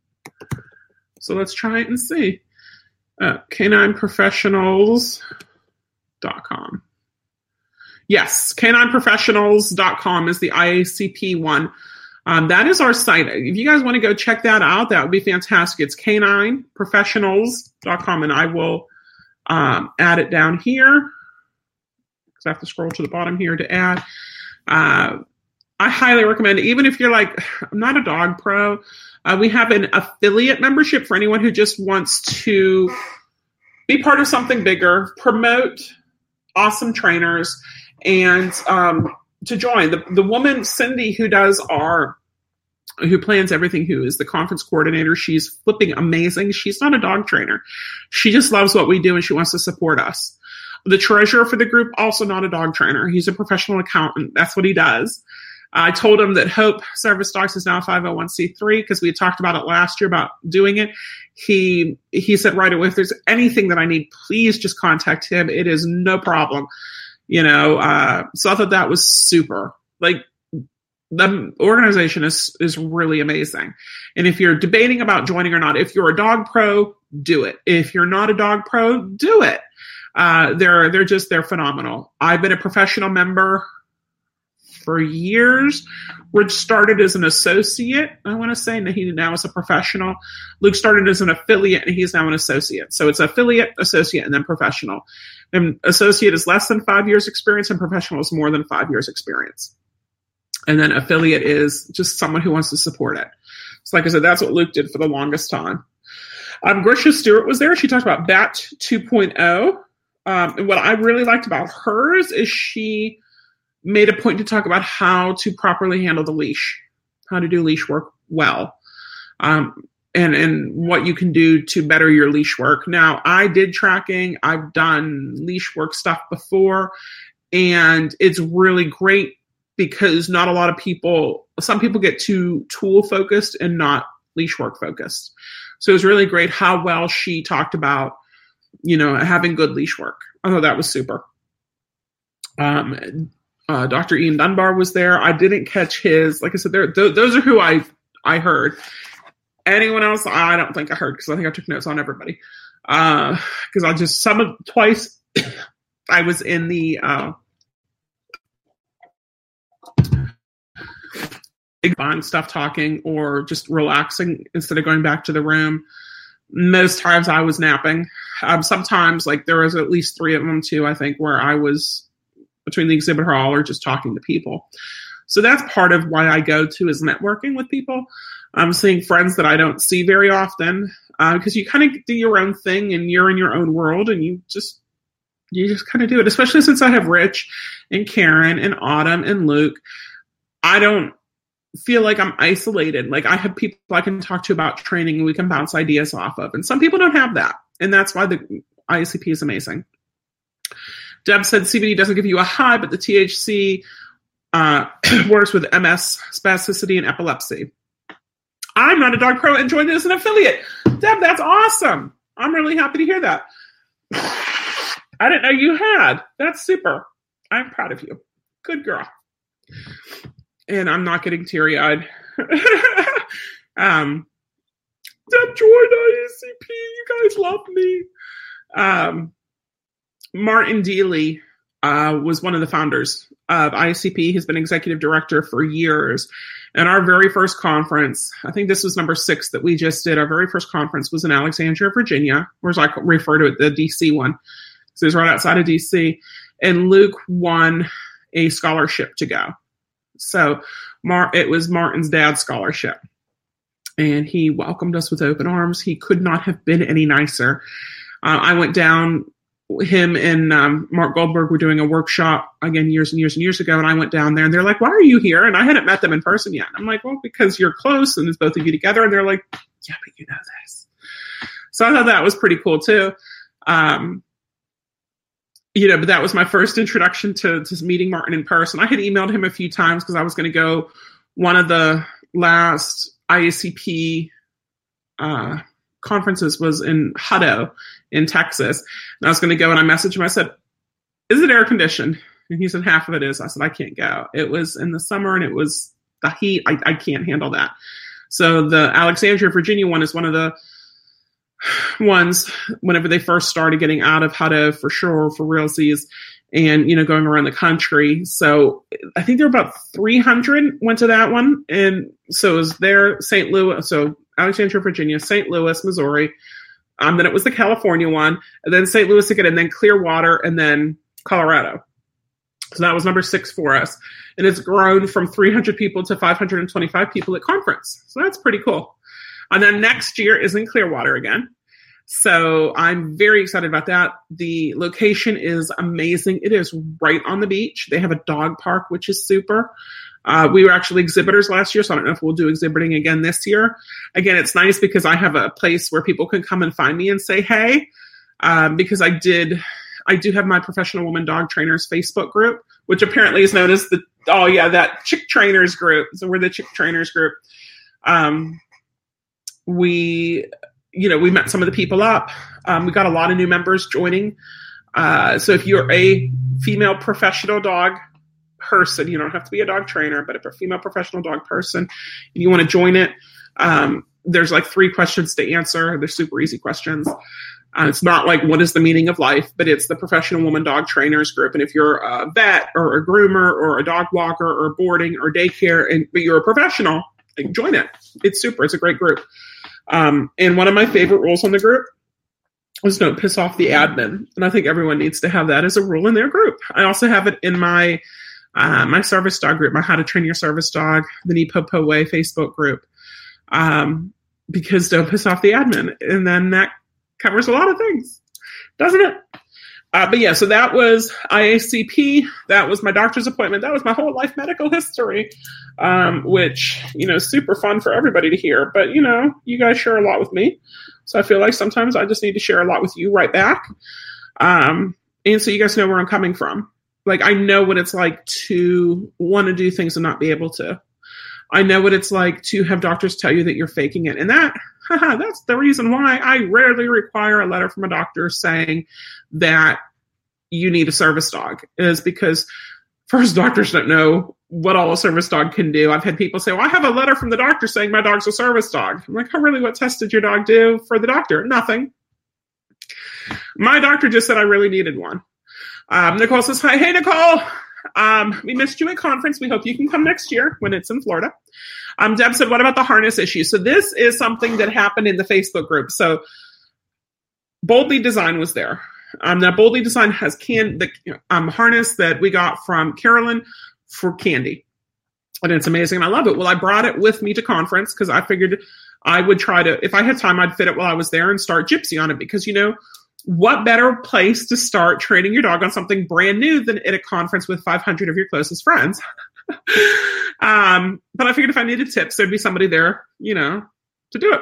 So let's try it and see. Uh, canine professionals dot com. Yes, canine professionals dot com is the I A C P one. Um, that is our site. If you guys want to go check that out, that would be fantastic. It's canine professionals dot com, and I will um, add it down here. Because I have to scroll to the bottom here to add. Uh, I highly recommend it. Even if you're like, I'm not a dog pro, uh, we have an affiliate membership for anyone who just wants to be part of something bigger, promote awesome trainers, and um, to join. The, the woman, Cindy, who does our, who plans everything, who is the conference coordinator, she's flipping amazing. She's not a dog trainer. She just loves what we do, and she wants to support us. The treasurer for the group, also not a dog trainer. He's a professional accountant. That's what he does. I told him that Hope Service Dogs is now a five oh one c three because we had talked about it last year about doing it. He he said right away, if there's anything that I need, please just contact him. It is no problem. You know, uh, so I thought that was super. Like, the organization is is really amazing. And if you're debating about joining or not, if you're a dog pro, do it. If you're not a dog pro, do it. Uh, they're they're just they're phenomenal. I've been a professional member for years. Rich started as an associate, I want to say, and he now is a professional. Luke started as an affiliate, and he's now an associate. So it's affiliate, associate, and then professional. And associate is less than five years experience, and professional is more than five years experience. And then affiliate is just someone who wants to support it. So like I said, that's what Luke did for the longest time. Um, Grisha Stewart was there. She talked about B A T two point oh. Um, and what I really liked about hers is she made a point to talk about how to properly handle the leash, how to do leash work well, um, and, and what you can do to better your leash work. Now, I did tracking. I've done leash work stuff before, and it's really great because not a lot of people, some people get too tool focused and not leash work focused. So it was really great how well she talked about, you know, having good leash work. I thought that was super. Um, Uh, Doctor Ian Dunbar was there. I didn't catch his, like I said, th- those are who I I heard. Anyone else? I don't think I heard because I think I took notes on everybody. Because uh, I just, some of, twice I was in the, uh, fun stuff talking or just relaxing instead of going back to the room. Most times I was napping. Um, sometimes, like, there was at least three of them too, I think, where I was between the exhibit hall or just talking to people. So that's part of why I go to, is networking with people. I'm seeing friends that I don't see very often, uh, because you kind of do your own thing and you're in your own world and you just you just kind of do it. Especially since I have Rich and Karen and Autumn and Luke, I don't feel like I'm isolated. Like, I have people I can talk to about training and we can bounce ideas off of. And some people don't have that, and that's why the I A C P is amazing. Deb said C B D doesn't give you a high, but the T H C uh, works with M S, spasticity, and epilepsy. I'm not a dog pro and joined as an affiliate. Deb, that's awesome. I'm really happy to hear that. I didn't know you had. That's super. I'm proud of you. Good girl. And I'm not getting teary-eyed. um, Deb joined I A C P. You guys love me. Um, Martin Deely uh, was one of the founders of I A C P. He's been executive director for years. And our very first conference, I think this was number six that we just did, our very first conference was in Alexandria, Virginia, or as I refer to it, the D C one. So it was right outside of D C. And Luke won a scholarship to go. So Mar- it was Martin's dad's scholarship. And he welcomed us with open arms. He could not have been any nicer. Uh, I went down, him and um, Mark Goldberg were doing a workshop, again, years and years and years ago. And I went down there and they're like, why are you here? And I hadn't met them in person yet. I'm like, well, because you're close and it's both of you together. And they're like, yeah, but you know this. So I thought that was pretty cool too. Um, you know, but that was my first introduction to, to meeting Martin in person. I had emailed him a few times because I was going to go one of the last I A C P uh, conferences was in Hutto in Texas. And I was going to go and I messaged him. I said, is it air conditioned? And he said, half of it is. I said, I can't go. It was in the summer and it was the heat. I, I can't handle that. So the Alexandria, Virginia one is one of the ones whenever they first started getting out of Hutto for sure, for realsies, and, you know, going around the country. So I think there were about three hundred went to that one. And so it was there, Saint Louis, so Alexandria, Virginia, Saint Louis, Missouri. Um, then it was the California one, and then Saint Louis again, and then Clearwater, and then Colorado. So that was number six for us. And it's grown from three hundred people to five hundred twenty-five people at conference. So that's pretty cool. And then next year is in Clearwater again. So I'm very excited about that. The location is amazing. It is right on the beach. They have a dog park, which is super. Uh, we were actually exhibitors last year, so I don't know if we'll do exhibiting again this year. Again, it's nice because I have a place where people can come and find me and say, hey, um, because I did, I do have my Professional Woman Dog Trainers Facebook group, which apparently is known as the, oh yeah, that Chick Trainers group. So we're the Chick Trainers group. Um, we, you know, we met some of the people up. Um, we got a lot of new members joining. Uh, so if you're a female professional dog person, you don't have to be a dog trainer, but if you're a female professional dog person and you want to join it, um, there's like three questions to answer. They're super easy questions. Uh, it's not like what is the meaning of life, but it's the Professional Woman Dog Trainers group. And if you're a vet or a groomer or a dog walker or boarding or daycare, and but you're a professional, join it. It's super. It's a great group. Um, and one of my favorite rules on the group was don't piss off the admin. And I think everyone needs to have that as a rule in their group. I also have it in my uh, my service dog group, my How to Train Your Service Dog, the Nipopo Way Facebook group, um, because don't piss off the admin. And then that covers a lot of things, doesn't it? Uh, but yeah, so that was I A C P. That was my doctor's appointment. That was my whole life medical history, um, which, you know, super fun for everybody to hear. But, you know, you guys share a lot with me. So I feel like sometimes I just need to share a lot with you right back. Um, and so you guys know where I'm coming from. Like, I know what it's like to want to do things and not be able to. I know what it's like to have doctors tell you that you're faking it. And that, haha, that's the reason why I rarely require a letter from a doctor saying that you need a service dog, is because first, doctors don't know what all a service dog can do. I've had people say, well, I have a letter from the doctor saying my dog's a service dog. I'm like, oh, really? What test did your dog do for the doctor? Nothing. My doctor just said I really needed one. Um, Nicole says, hi, hey, Nicole. Um, we missed you at conference. We hope you can come next year when it's in Florida. Um, Deb said, what about the harness issue? So this is something that happened in the Facebook group. So Boldly Design was there. Um, now, Boldly Design has can the um, harness that we got from Carolyn for Candy. And it's amazing, and I love it. Well, I brought it with me to conference because I figured I would try to, if I had time, I'd fit it while I was there and start Gypsy on it. Because, you know, what better place to start training your dog on something brand new than at a conference with five hundred of your closest friends? um, but I figured if I needed tips, there'd be somebody there, you know, to do it.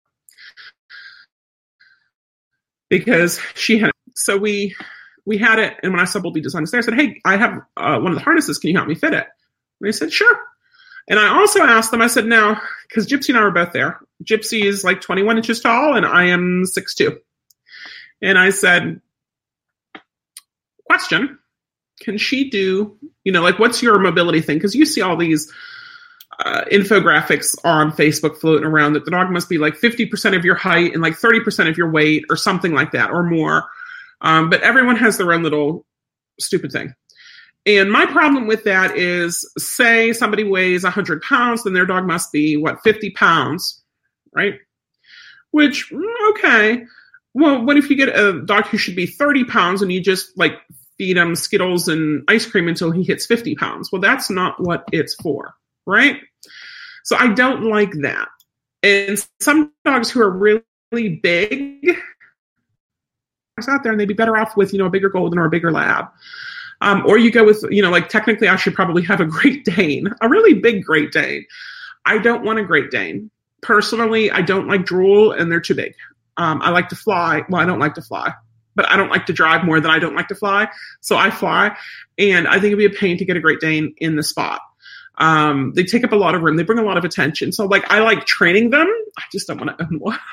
Because she had, so we we had it, and when I saw Boldly Design was there, I said, hey, I have uh, one of the harnesses. Can you help me fit it? And they said, sure. And I also asked them, I said, now, because Gypsy and I were both there. Gypsy is like twenty-one inches tall, and I am six two. And I said, question, can she do, you know, like, what's your mobility thing? Because you see all these uh, infographics on Facebook floating around that the dog must be like fifty percent of your height and like thirty percent of your weight or something like that or more. Um, but everyone has their own little stupid thing. And my problem with that is, say somebody weighs one hundred pounds, then their dog must be, what, fifty pounds, right? Which, okay. Well, what if you get a dog who should be thirty pounds and you just, like, feed him Skittles and ice cream until he hits fifty pounds? Well, that's not what it's for, right? So I don't like that. And some dogs who are really big out there, and they'd be better off with, you know, a bigger golden or a bigger lab. Um, or you go with, you know, like technically I should probably have a Great Dane, a really big Great Dane. I don't want a Great Dane. Personally, I don't like drool, and they're too big. Um, I like to fly. Well, I don't like to fly, but I don't like to drive more than I don't like to fly. So I fly, and I think it'd be a pain to get a Great Dane in the spot. Um, they take up a lot of room. They bring a lot of attention. So, like, I like training them. I just don't want to own one.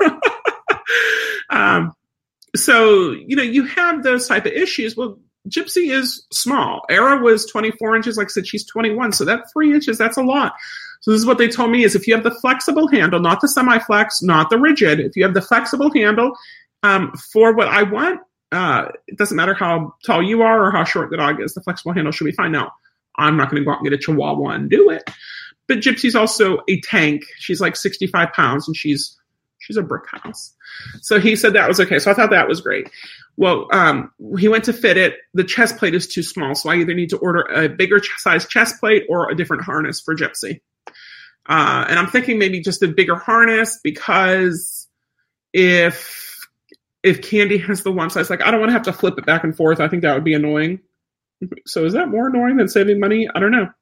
um, so, you know, you have those type of issues. Well, Gypsy is small. Era was twenty-four inches. Like I said, she's twenty-one. So that three inches, that's a lot. So this is what they told me is if you have the flexible handle, not the semi-flex, not the rigid, if you have the flexible handle um, for what I want, uh, it doesn't matter how tall you are or how short the dog is, the flexible handle should be fine. Now, I'm not going to go out and get a Chihuahua and do it. But Gypsy's also a tank. She's like sixty-five pounds, and she's she's a brick house. So he said that was okay. So I thought that was great. Well, um, he went to fit it. The chest plate is too small, so I either need to order a bigger ch- size chest plate or a different harness for Gypsy. Uh, and I'm thinking maybe just a bigger harness, because if if Candy has the one size, like, I don't want to have to flip it back and forth. I think that would be annoying. So is that more annoying than saving money? I don't know.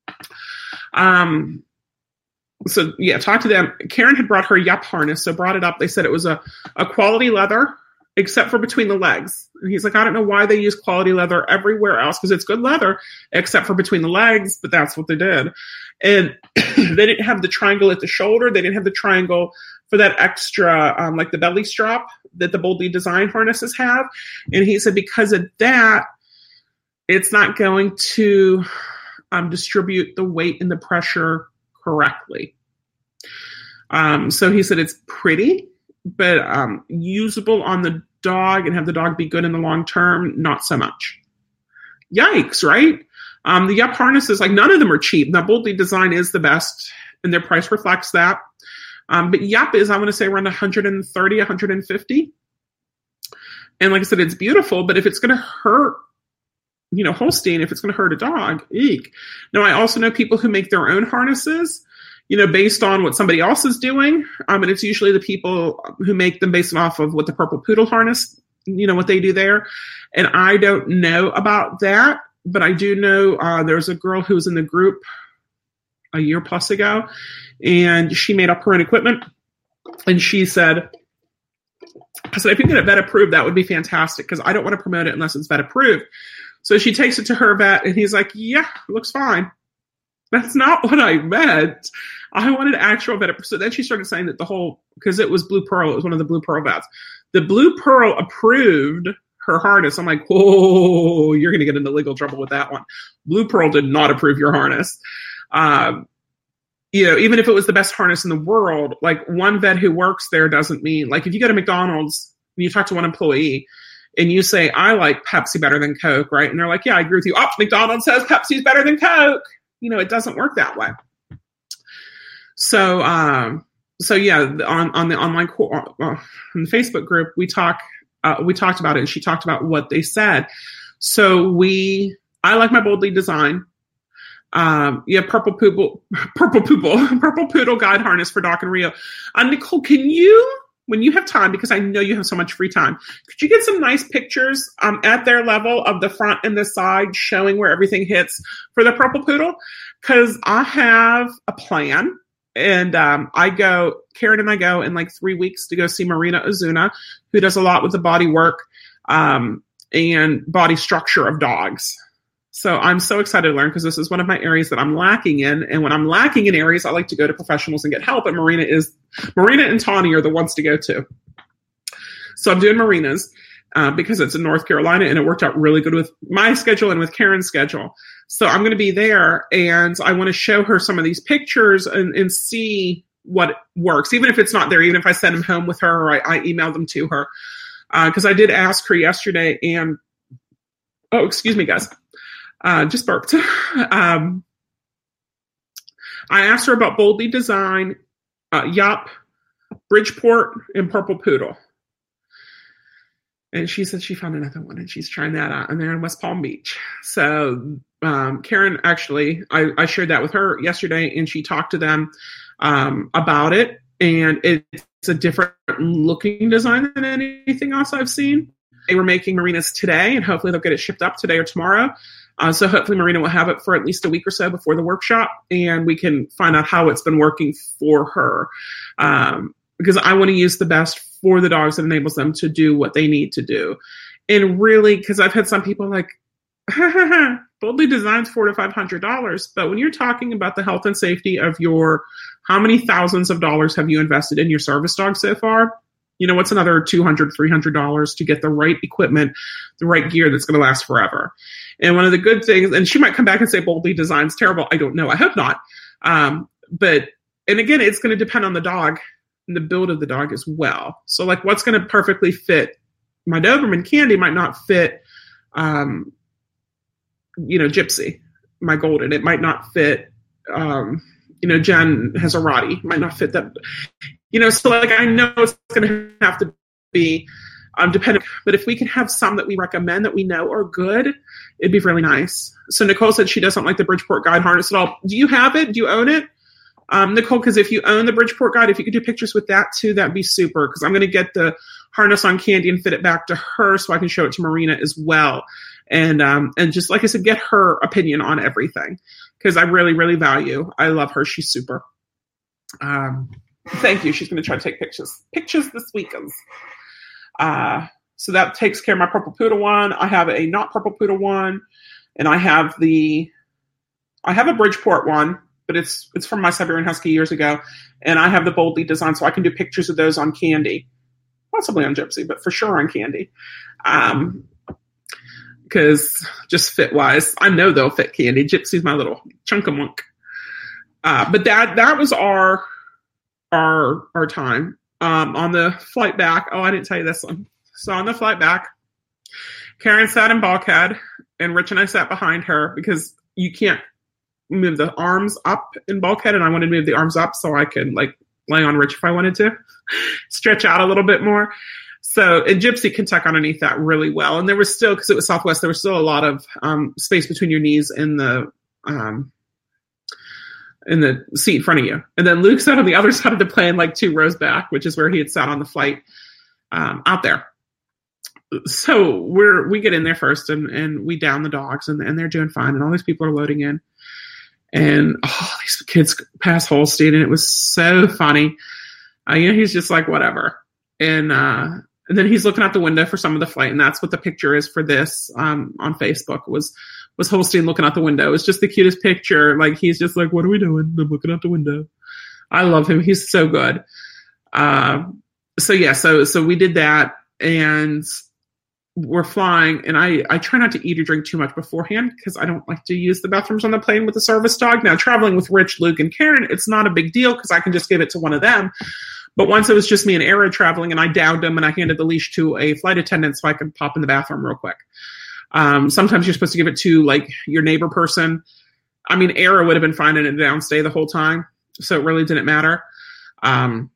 Um. So, yeah, talk to them. Karen had brought her Yup harness, so brought it up. They said it was a, a quality leather, except for between the legs. And he's like, I don't know why they use quality leather everywhere else, because it's good leather, except for between the legs, but that's what they did. And they didn't have the triangle at the shoulder. They didn't have the triangle for that extra, um, like the belly strap that the Boldly Design harnesses have. And he said because of that, it's not going to um, distribute the weight and the pressure correctly. Um, so he said it's pretty, but um, usable on the dog and have the dog be good in the long term, not so much. Yikes, right? Um, the Yup harnesses, like, none of them are cheap. Now, Boldly Design is the best, and their price reflects that. Um, but Yup is, I want to say, around one hundred thirty, one hundred fifty. And like I said, it's beautiful, but if it's going to hurt, you know, Holstein, if it's going to hurt a dog, eek. Now, I also know people who make their own harnesses, you know, based on what somebody else is doing. Um, and it's usually the people who make them based off of what the Purple Poodle harness, you know, what they do there. And I don't know about that, but I do know uh, there's a girl who was in the group a year plus ago, and she made up her own equipment. And she said, I said, if you get it vet approved, that would be fantastic, because I don't want to promote it unless it's vet approved. So she takes it to her vet, and he's like, yeah, looks fine. That's not what I meant. I wanted actual vet approved. So then she started saying that the whole, because it was Blue Pearl, it was one of the Blue Pearl vets. The Blue Pearl approved her harness. I'm like, whoa, you're going to get into legal trouble with that one. Blue Pearl did not approve your harness. Um, you know, even if it was the best harness in the world, like, one vet who works there doesn't mean, like, if you go to McDonald's and you talk to one employee and you say, I like Pepsi better than Coke, right? And they're like, yeah, I agree with you. Oh, McDonald's says Pepsi's better than Coke. You know, it doesn't work that way. So, um, so yeah, on, on the online, uh, on the Facebook group, we talk, uh, we talked about it, and she talked about what they said. So we, I like my Boldly design. Um, yeah, purple poodle, purple poodle, purple poodle guide harness for Doc and Rio. Uh, Nicole, can you, when you have time, because I know you have so much free time, could you get some nice pictures um, at their level of the front and the side showing where everything hits for the purple poodle? Because I have a plan, and um, I go, Karen and I go in like three weeks to go see Marina Ozuna, who does a lot with the body work um, and body structure of dogs. So I'm so excited to learn, because this is one of my areas that I'm lacking in. And when I'm lacking in areas, I like to go to professionals and get help. And Marina is Marina and Tawny are the ones to go to. So I'm doing Marina's uh, because it's in North Carolina, and it worked out really good with my schedule and with Karen's schedule. So I'm going to be there, and I want to show her some of these pictures and, and see what works, even if it's not there, even if I send them home with her or I, I email them to her. Because uh, I did ask her yesterday, and oh, excuse me, guys. Uh, just burped. um, I asked her about Boldly Design, uh, Yop, Bridgeport, and Purple Poodle. And she said she found another one, and she's trying that out, and they're in West Palm Beach. So um, Karen, actually, I, I shared that with her yesterday, and she talked to them um, about it. And it's a different looking design than anything else I've seen. They were making Marina's today, and hopefully they'll get it shipped up today or tomorrow. Uh, so hopefully Marina will have it for at least a week or so before the workshop, and we can find out how it's been working for her. Um, because I want to use the best for the dogs that enables them to do what they need to do. And really, because I've had some people like, Boldly Design's four to five hundred dollars, but when you're talking about the health and safety of your, how many thousands of dollars have you invested in your service dog so far? You know, what's another two hundred dollars, three hundred dollars to get the right equipment, the right gear that's going to last forever? And one of the good things, and she might come back and say Boldly Design's terrible. I don't know. I hope not. Um, but, and again, it's going to depend on the dog and the build of the dog as well. So like what's going to perfectly fit my Doberman Candy might not fit, um, you know, Gypsy, my Golden. It might not fit, um, you know, Jen has a Rottie, might not fit that. You know, so like I know it's going to have to be um, dependent, but if we can have some that we recommend that we know are good, it'd be really nice. So Nicole said she doesn't like the Bridgeport Guide harness at all. Do you have it? Do you own it? Um, Nicole, because if you own the Bridgeport Guide, if you could do pictures with that too, that'd be super, because I'm going to get the harness on Candy and fit it back to her so I can show it to Marina as well. And um, and just like I said, get her opinion on everything, because I really, really value. I love her. She's super. Um, thank you. She's going to try to take pictures. Pictures this weekend. Uh, so that takes care of my Purple Poodle one. I have a not Purple Poodle one, and I have the I have a Bridgeport one, but it's it's from my Siberian Husky years ago, and I have the Boldly Design, so I can do pictures of those on Candy, possibly on Gypsy, but for sure on Candy. Um, because just fit wise, I know they'll fit Candy. Gypsy's my little chunk of monk. Uh, but that that was our our our time. Um, on the flight back, oh, I didn't tell you this one. So on the flight back, Karen sat in bulkhead, and Rich and I sat behind her because you can't move the arms up in bulkhead, and I wanted to move the arms up so I could like lay on Rich if I wanted to, stretch out a little bit more. So, and Gypsy can tuck underneath that really well. And there was still, because it was Southwest, there was still a lot of um, space between your knees and the um, in the seat in front of you. And then Luke sat on the other side of the plane, like two rows back, which is where he had sat on the flight um, out there. So we're we get in there first, and, and we down the dogs, and, and they're doing fine, and all these people are loading in. And oh, these kids pass Holstein, and it was so funny. Uh, you know, he's just like, whatever. And uh, and then he's looking out the window for some of the flight, and that's what the picture is for this um, on Facebook, was was Holstein looking out the window. It's just the cutest picture. Like, he's just like, what are we doing? I'm looking out the window. I love him. He's so good. Uh, so, yeah, so so we did that, and we're flying, and I, I try not to eat or drink too much beforehand because I don't like to use the bathrooms on the plane with the service dog. Now, traveling with Rich, Luke, and Karen, it's not a big deal because I can just give it to one of them. But once it was just me and Era traveling, and I downed him and I handed the leash to a flight attendant so I could pop in the bathroom real quick. Um, sometimes you're supposed to give it to like your neighbor person. I mean, Era would have been fine in a downstay the whole time, so it really didn't matter. Um,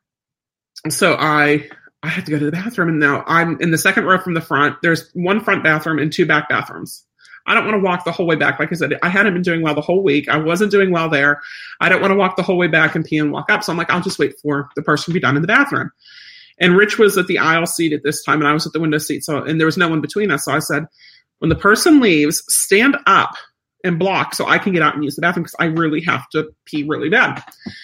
so I I had to go to the bathroom, and now I'm in the second row from the front. There's one front bathroom and two back bathrooms. I don't want to walk the whole way back. Like I said, I hadn't been doing well the whole week. I wasn't doing well there. I don't want to walk the whole way back and pee and walk up. So I'm like, I'll just wait for the person to be done in the bathroom. And Rich was at the aisle seat at this time, and I was at the window seat. So, and there was no one between us. So I said, when the person leaves, stand up and block so I can get out and use the bathroom because I really have to pee really bad.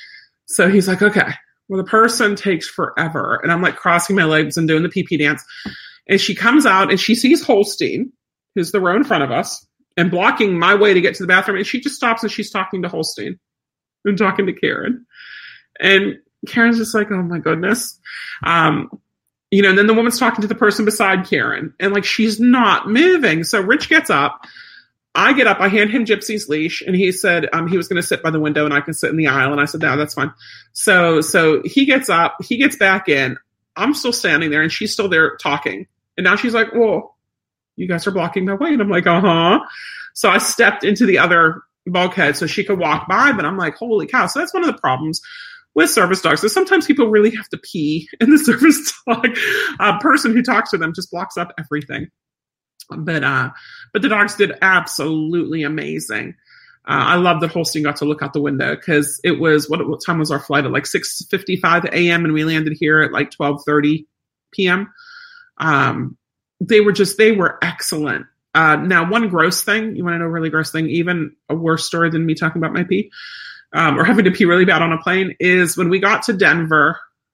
So he's like, okay. Well, the person takes forever. And I'm like crossing my legs and doing the pee-pee dance. And she comes out and she sees Holstein, who's the row in front of us, and blocking my way to get to the bathroom. And she just stops and she's talking to Holstein and talking to Karen. And Karen's just like, oh my goodness. Um, you know, and then the woman's talking to the person beside Karen. And like, she's not moving. So Rich gets up. I get up, I hand him Gypsy's leash, and he said um, he was going to sit by the window and I can sit in the aisle. And I said, no, that's fine. So so he gets up, he gets back in. I'm still standing there, and she's still there talking. And now she's like, well, you guys are blocking my way. And I'm like, uh-huh. So I stepped into the other bulkhead so she could walk by, but I'm like, holy cow. So that's one of the problems with service dogs. So sometimes people really have to pee, and the service dog uh, person who talks to them just blocks up everything. But uh, but the dogs did absolutely amazing. Uh, I love that Holstein got to look out the window because it was, what, what time was our flight? At like six fifty-five a.m. and we landed here at like twelve thirty p.m. Um, they were just, they were excellent. Uh, now, one gross thing, you want to know a really gross thing, even a worse story than me talking about my pee, um, or having to pee really bad on a plane, is when we got to Denver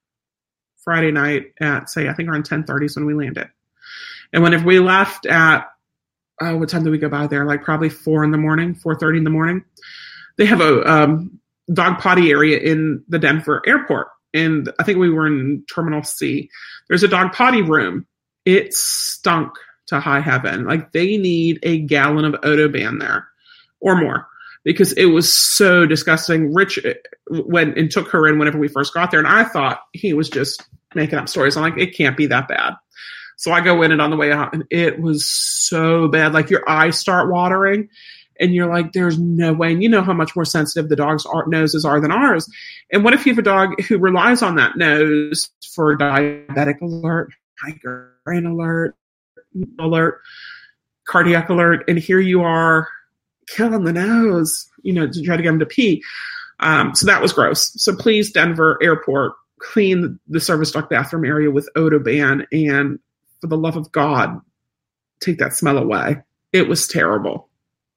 Friday night at, say, I think around ten thirty is when we landed. And when if we left at, oh, what time did we go by there? Like probably four in the morning, four thirty in the morning. They have a um, dog potty area in the Denver airport. And I think we were in Terminal C. There's a dog potty room. It stunk to high heaven. Like they need a gallon of Odoban there or more because it was so disgusting. Rich went and took her in whenever we first got there. And I thought he was just making up stories. I'm like, it can't be that bad. So I go in and on the way out, and it was so bad. Like your eyes start watering, and you're like, there's no way. And you know how much more sensitive the dog's noses are than ours. And what if you have a dog who relies on that nose for diabetic alert, migraine alert, alert, cardiac alert, and here you are killing the nose, you know, to try to get him to pee. Um, so that was gross. So please, Denver Airport, clean the service dog bathroom area with Odoban, and for the love of God, take that smell away. It was terrible.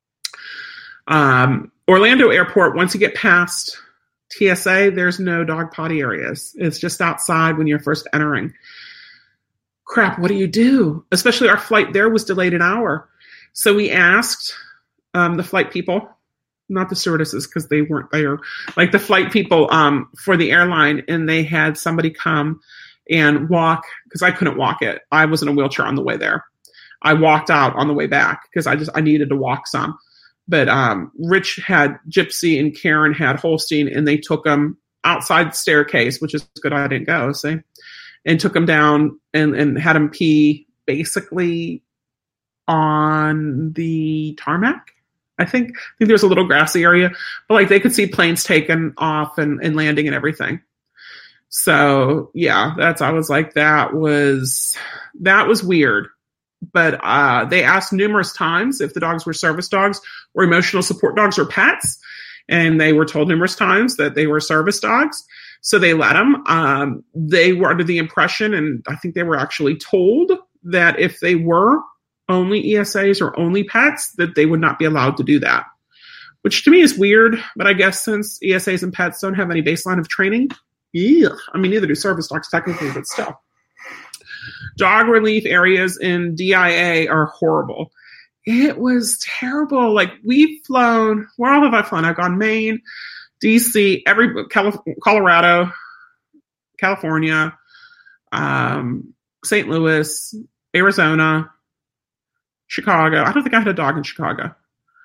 Um, Orlando Airport, once you get past T S A, there's no dog potty areas. It's just outside when you're first entering. Crap, what do you do? Especially our flight there was delayed an hour. So we asked um, the flight people, not the stewardesses because they weren't there, like the flight people um, for the airline, and they had somebody come and walk, because I couldn't walk it. I was in a wheelchair on the way there. I walked out on the way back because I just, I needed to walk some. But um, Rich had Gypsy and Karen had Holstein, and they took them outside the staircase, which is good. I didn't go, see, and took them down and, and had them pee basically on the tarmac. I think, I think there's a little grassy area, but like they could see planes taking off and, and landing and everything. So yeah, that's, I was like, that was, that was weird. But uh, they asked numerous times if the dogs were service dogs or emotional support dogs or pets. And they were told numerous times that they were service dogs. So they let them. Um, they were under the impression, and I think they were actually told, that if they were only E S As or only pets, that they would not be allowed to do that. Which to me is weird, but I guess since E S As and pets don't have any baseline of training, yeah, I mean, neither do service dogs technically, but still. Dog relief areas in D I A are horrible. It was terrible. Like we've flown, where all have I flown? I've gone Maine, D C, every Colorado, California, um, Saint Louis, Arizona, Chicago. I don't think I had a dog in Chicago.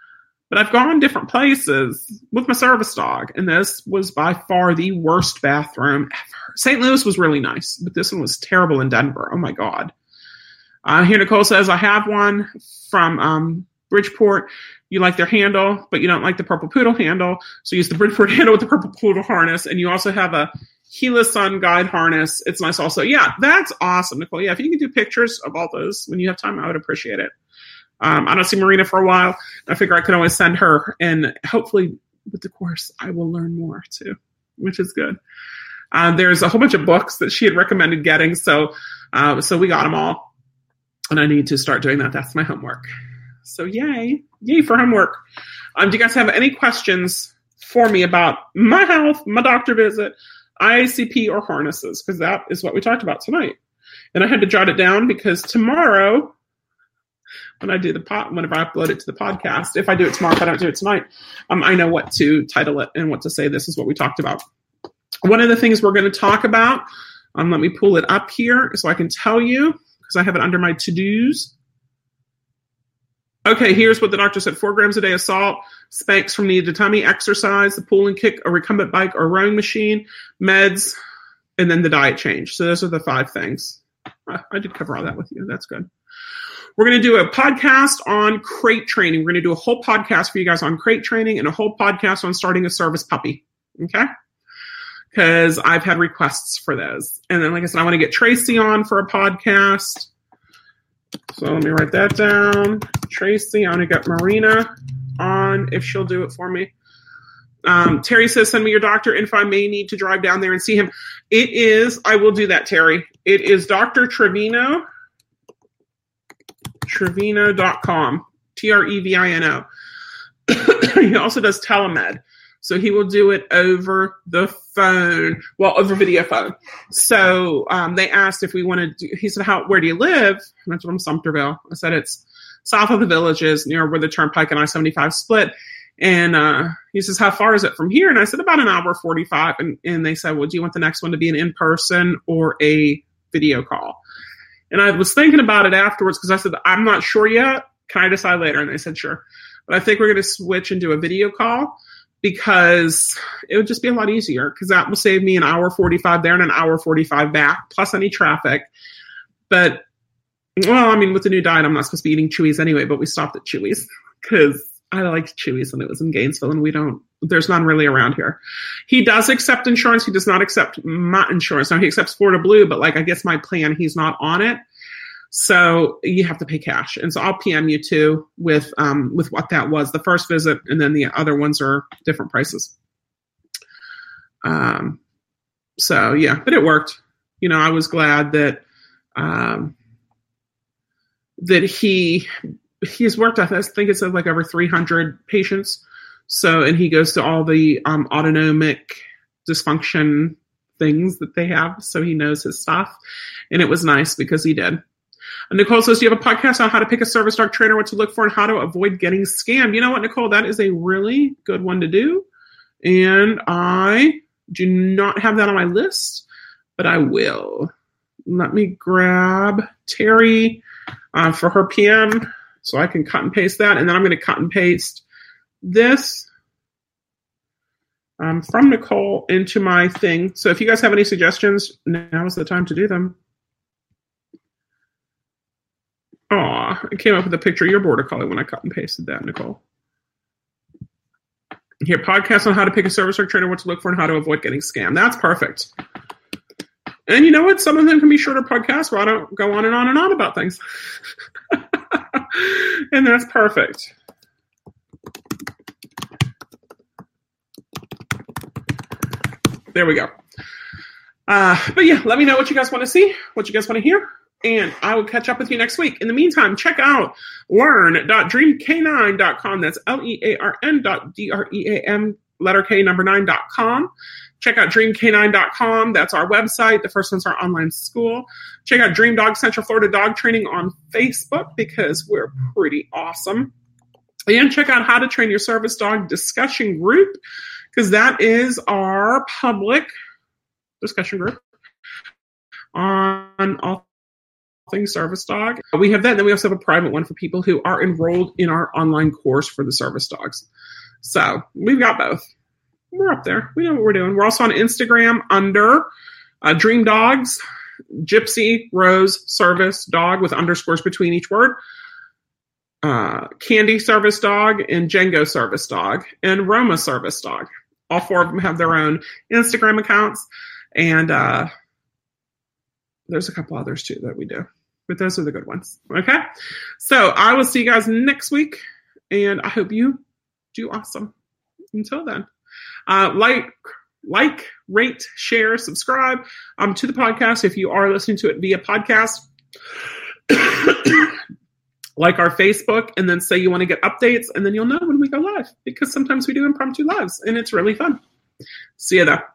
But I've gone different places with my service dog, and this was by far the worst bathroom ever. Saint Louis was really nice, but this one was terrible in Denver. Oh, my God. Uh, here Nicole says, I have one from um, Bridgeport. You like their handle, but you don't like the Purple Poodle handle. So use the Bridgeport handle with the Purple Poodle harness. And you also have a Gila Sun Guide harness. It's nice also. Yeah, that's awesome, Nicole. Yeah, if you can do pictures of all those when you have time, I would appreciate it. Um, I don't see Marina for a while. I figure I could always send her. And hopefully with the course, I will learn more too, which is good. Uh, there's a whole bunch of books that she had recommended getting. So, uh, so we got them all. And I need to start doing that. That's my homework. So yay. Yay for homework. Um, do you guys have any questions for me about my health, my doctor visit, I A C P, or harnesses? Because that is what we talked about tonight. And I had to jot it down because tomorrow, when I do the pod, whenever I upload it to the podcast, if I do it tomorrow, if I don't do it tonight, um, I know what to title it and what to say. This is what we talked about. One of the things we're going to talk about, um, let me pull it up here so I can tell you, because I have it under my to-dos. Okay, here's what the doctor said. Four grams a day of salt, Spanx from knee to tummy, exercise, the pull and kick, a recumbent bike or rowing machine, meds, and then the diet change. So those are the five things. I did cover all that with you. That's good. We're going to do a podcast on crate training. We're going to do a whole podcast for you guys on crate training and a whole podcast on starting a service puppy. Okay? Because I've had requests for those. And then, like I said, I want to get Tracy on for a podcast. So let me write that down. Tracy, I want to get Marina on if she'll do it for me. Um, Terry says, send me your doctor info. I may need to drive down there and see him. It is, I will do that, Terry. It is Doctor Trevino. Trevino dot com. T R E V I N O. He also does telemed. So he will do it over the phone, well, over video phone. So um, they asked if we wanted to, he said, "How? Where do you live?" And I told him Sumterville. I said, it's south of the Villages, near where the Turnpike and I seventy-five split. And uh, he says, how far is it from here? And I said, about an hour forty-five. And, and they said, well, do you want the next one to be an in-person or a video call? And I was thinking about it afterwards because I said, I'm not sure yet. Can I decide later? And they said, sure. But I think we're going to switch and do a video call, because it would just be a lot easier, because that will save me an hour forty-five there and an hour forty-five back, plus any traffic. But, well, I mean, with the new diet, I'm not supposed to be eating Chewy's anyway, but we stopped at Chewy's because I liked Chewy's when it was in Gainesville, and we don't, there's none really around here. He does accept insurance. He does not accept my insurance. Now, he accepts Florida Blue, but like, I guess my plan, he's not on it. So you have to pay cash. And so I'll P M you too with um, with what that was, the first visit, and then the other ones are different prices. Um, so yeah, but it worked. You know, I was glad that um, that he he's worked. I think it said like over three hundred patients. So, and he goes to all the um, autonomic dysfunction things that they have. So he knows his stuff, and it was nice because he did. Nicole says, do you have a podcast on how to pick a service dog trainer, what to look for, and how to avoid getting scammed? You know what, Nicole? That is a really good one to do. And I do not have that on my list, but I will. Let me grab Terry uh, for her P M so I can cut and paste that. And then I'm going to cut and paste this um, from Nicole into my thing. So if you guys have any suggestions, now is the time to do them. Aw, it came up with a picture of your border collie when I cut and pasted that, Nicole. Here, podcast on how to pick a service dog trainer, what to look for, and how to avoid getting scammed. That's perfect. And you know what? Some of them can be shorter podcasts where I don't go on and on and on about things. And that's perfect. There we go. Uh, but yeah, let me know what you guys want to see, what you guys want to hear. And I will catch up with you next week. In the meantime, check out learn dot dream k nine dot com. That's L E A R N dot D R E A M, letter K, number nine dot com. Check out dream k nine dot com. That's our website. The first one's our online school. Check out Dream Dog Central Florida Dog Training on Facebook because we're pretty awesome. And check out How to Train Your Service Dog discussion group, because that is our public discussion group on all things service dog. We have that. And then we also have a private one for people who are enrolled in our online course for the service dogs. So we've got both. We're up there. We know what we're doing. We're also on Instagram under uh, Dream Dogs, Gypsy Rose Service Dog with underscores between each word, uh, Candy Service Dog, and Django Service Dog, and Roma Service Dog. All four of them have their own Instagram accounts, and uh, there's a couple others too that we do. But those are the good ones. Okay? So I will see you guys next week, and I hope you do awesome. Until then. Uh, like, like, rate, share, subscribe um, to the podcast if you are listening to it via podcast. Like our Facebook, and then say you want to get updates, and then you'll know when we go live, because sometimes we do impromptu lives, and it's really fun. See you there.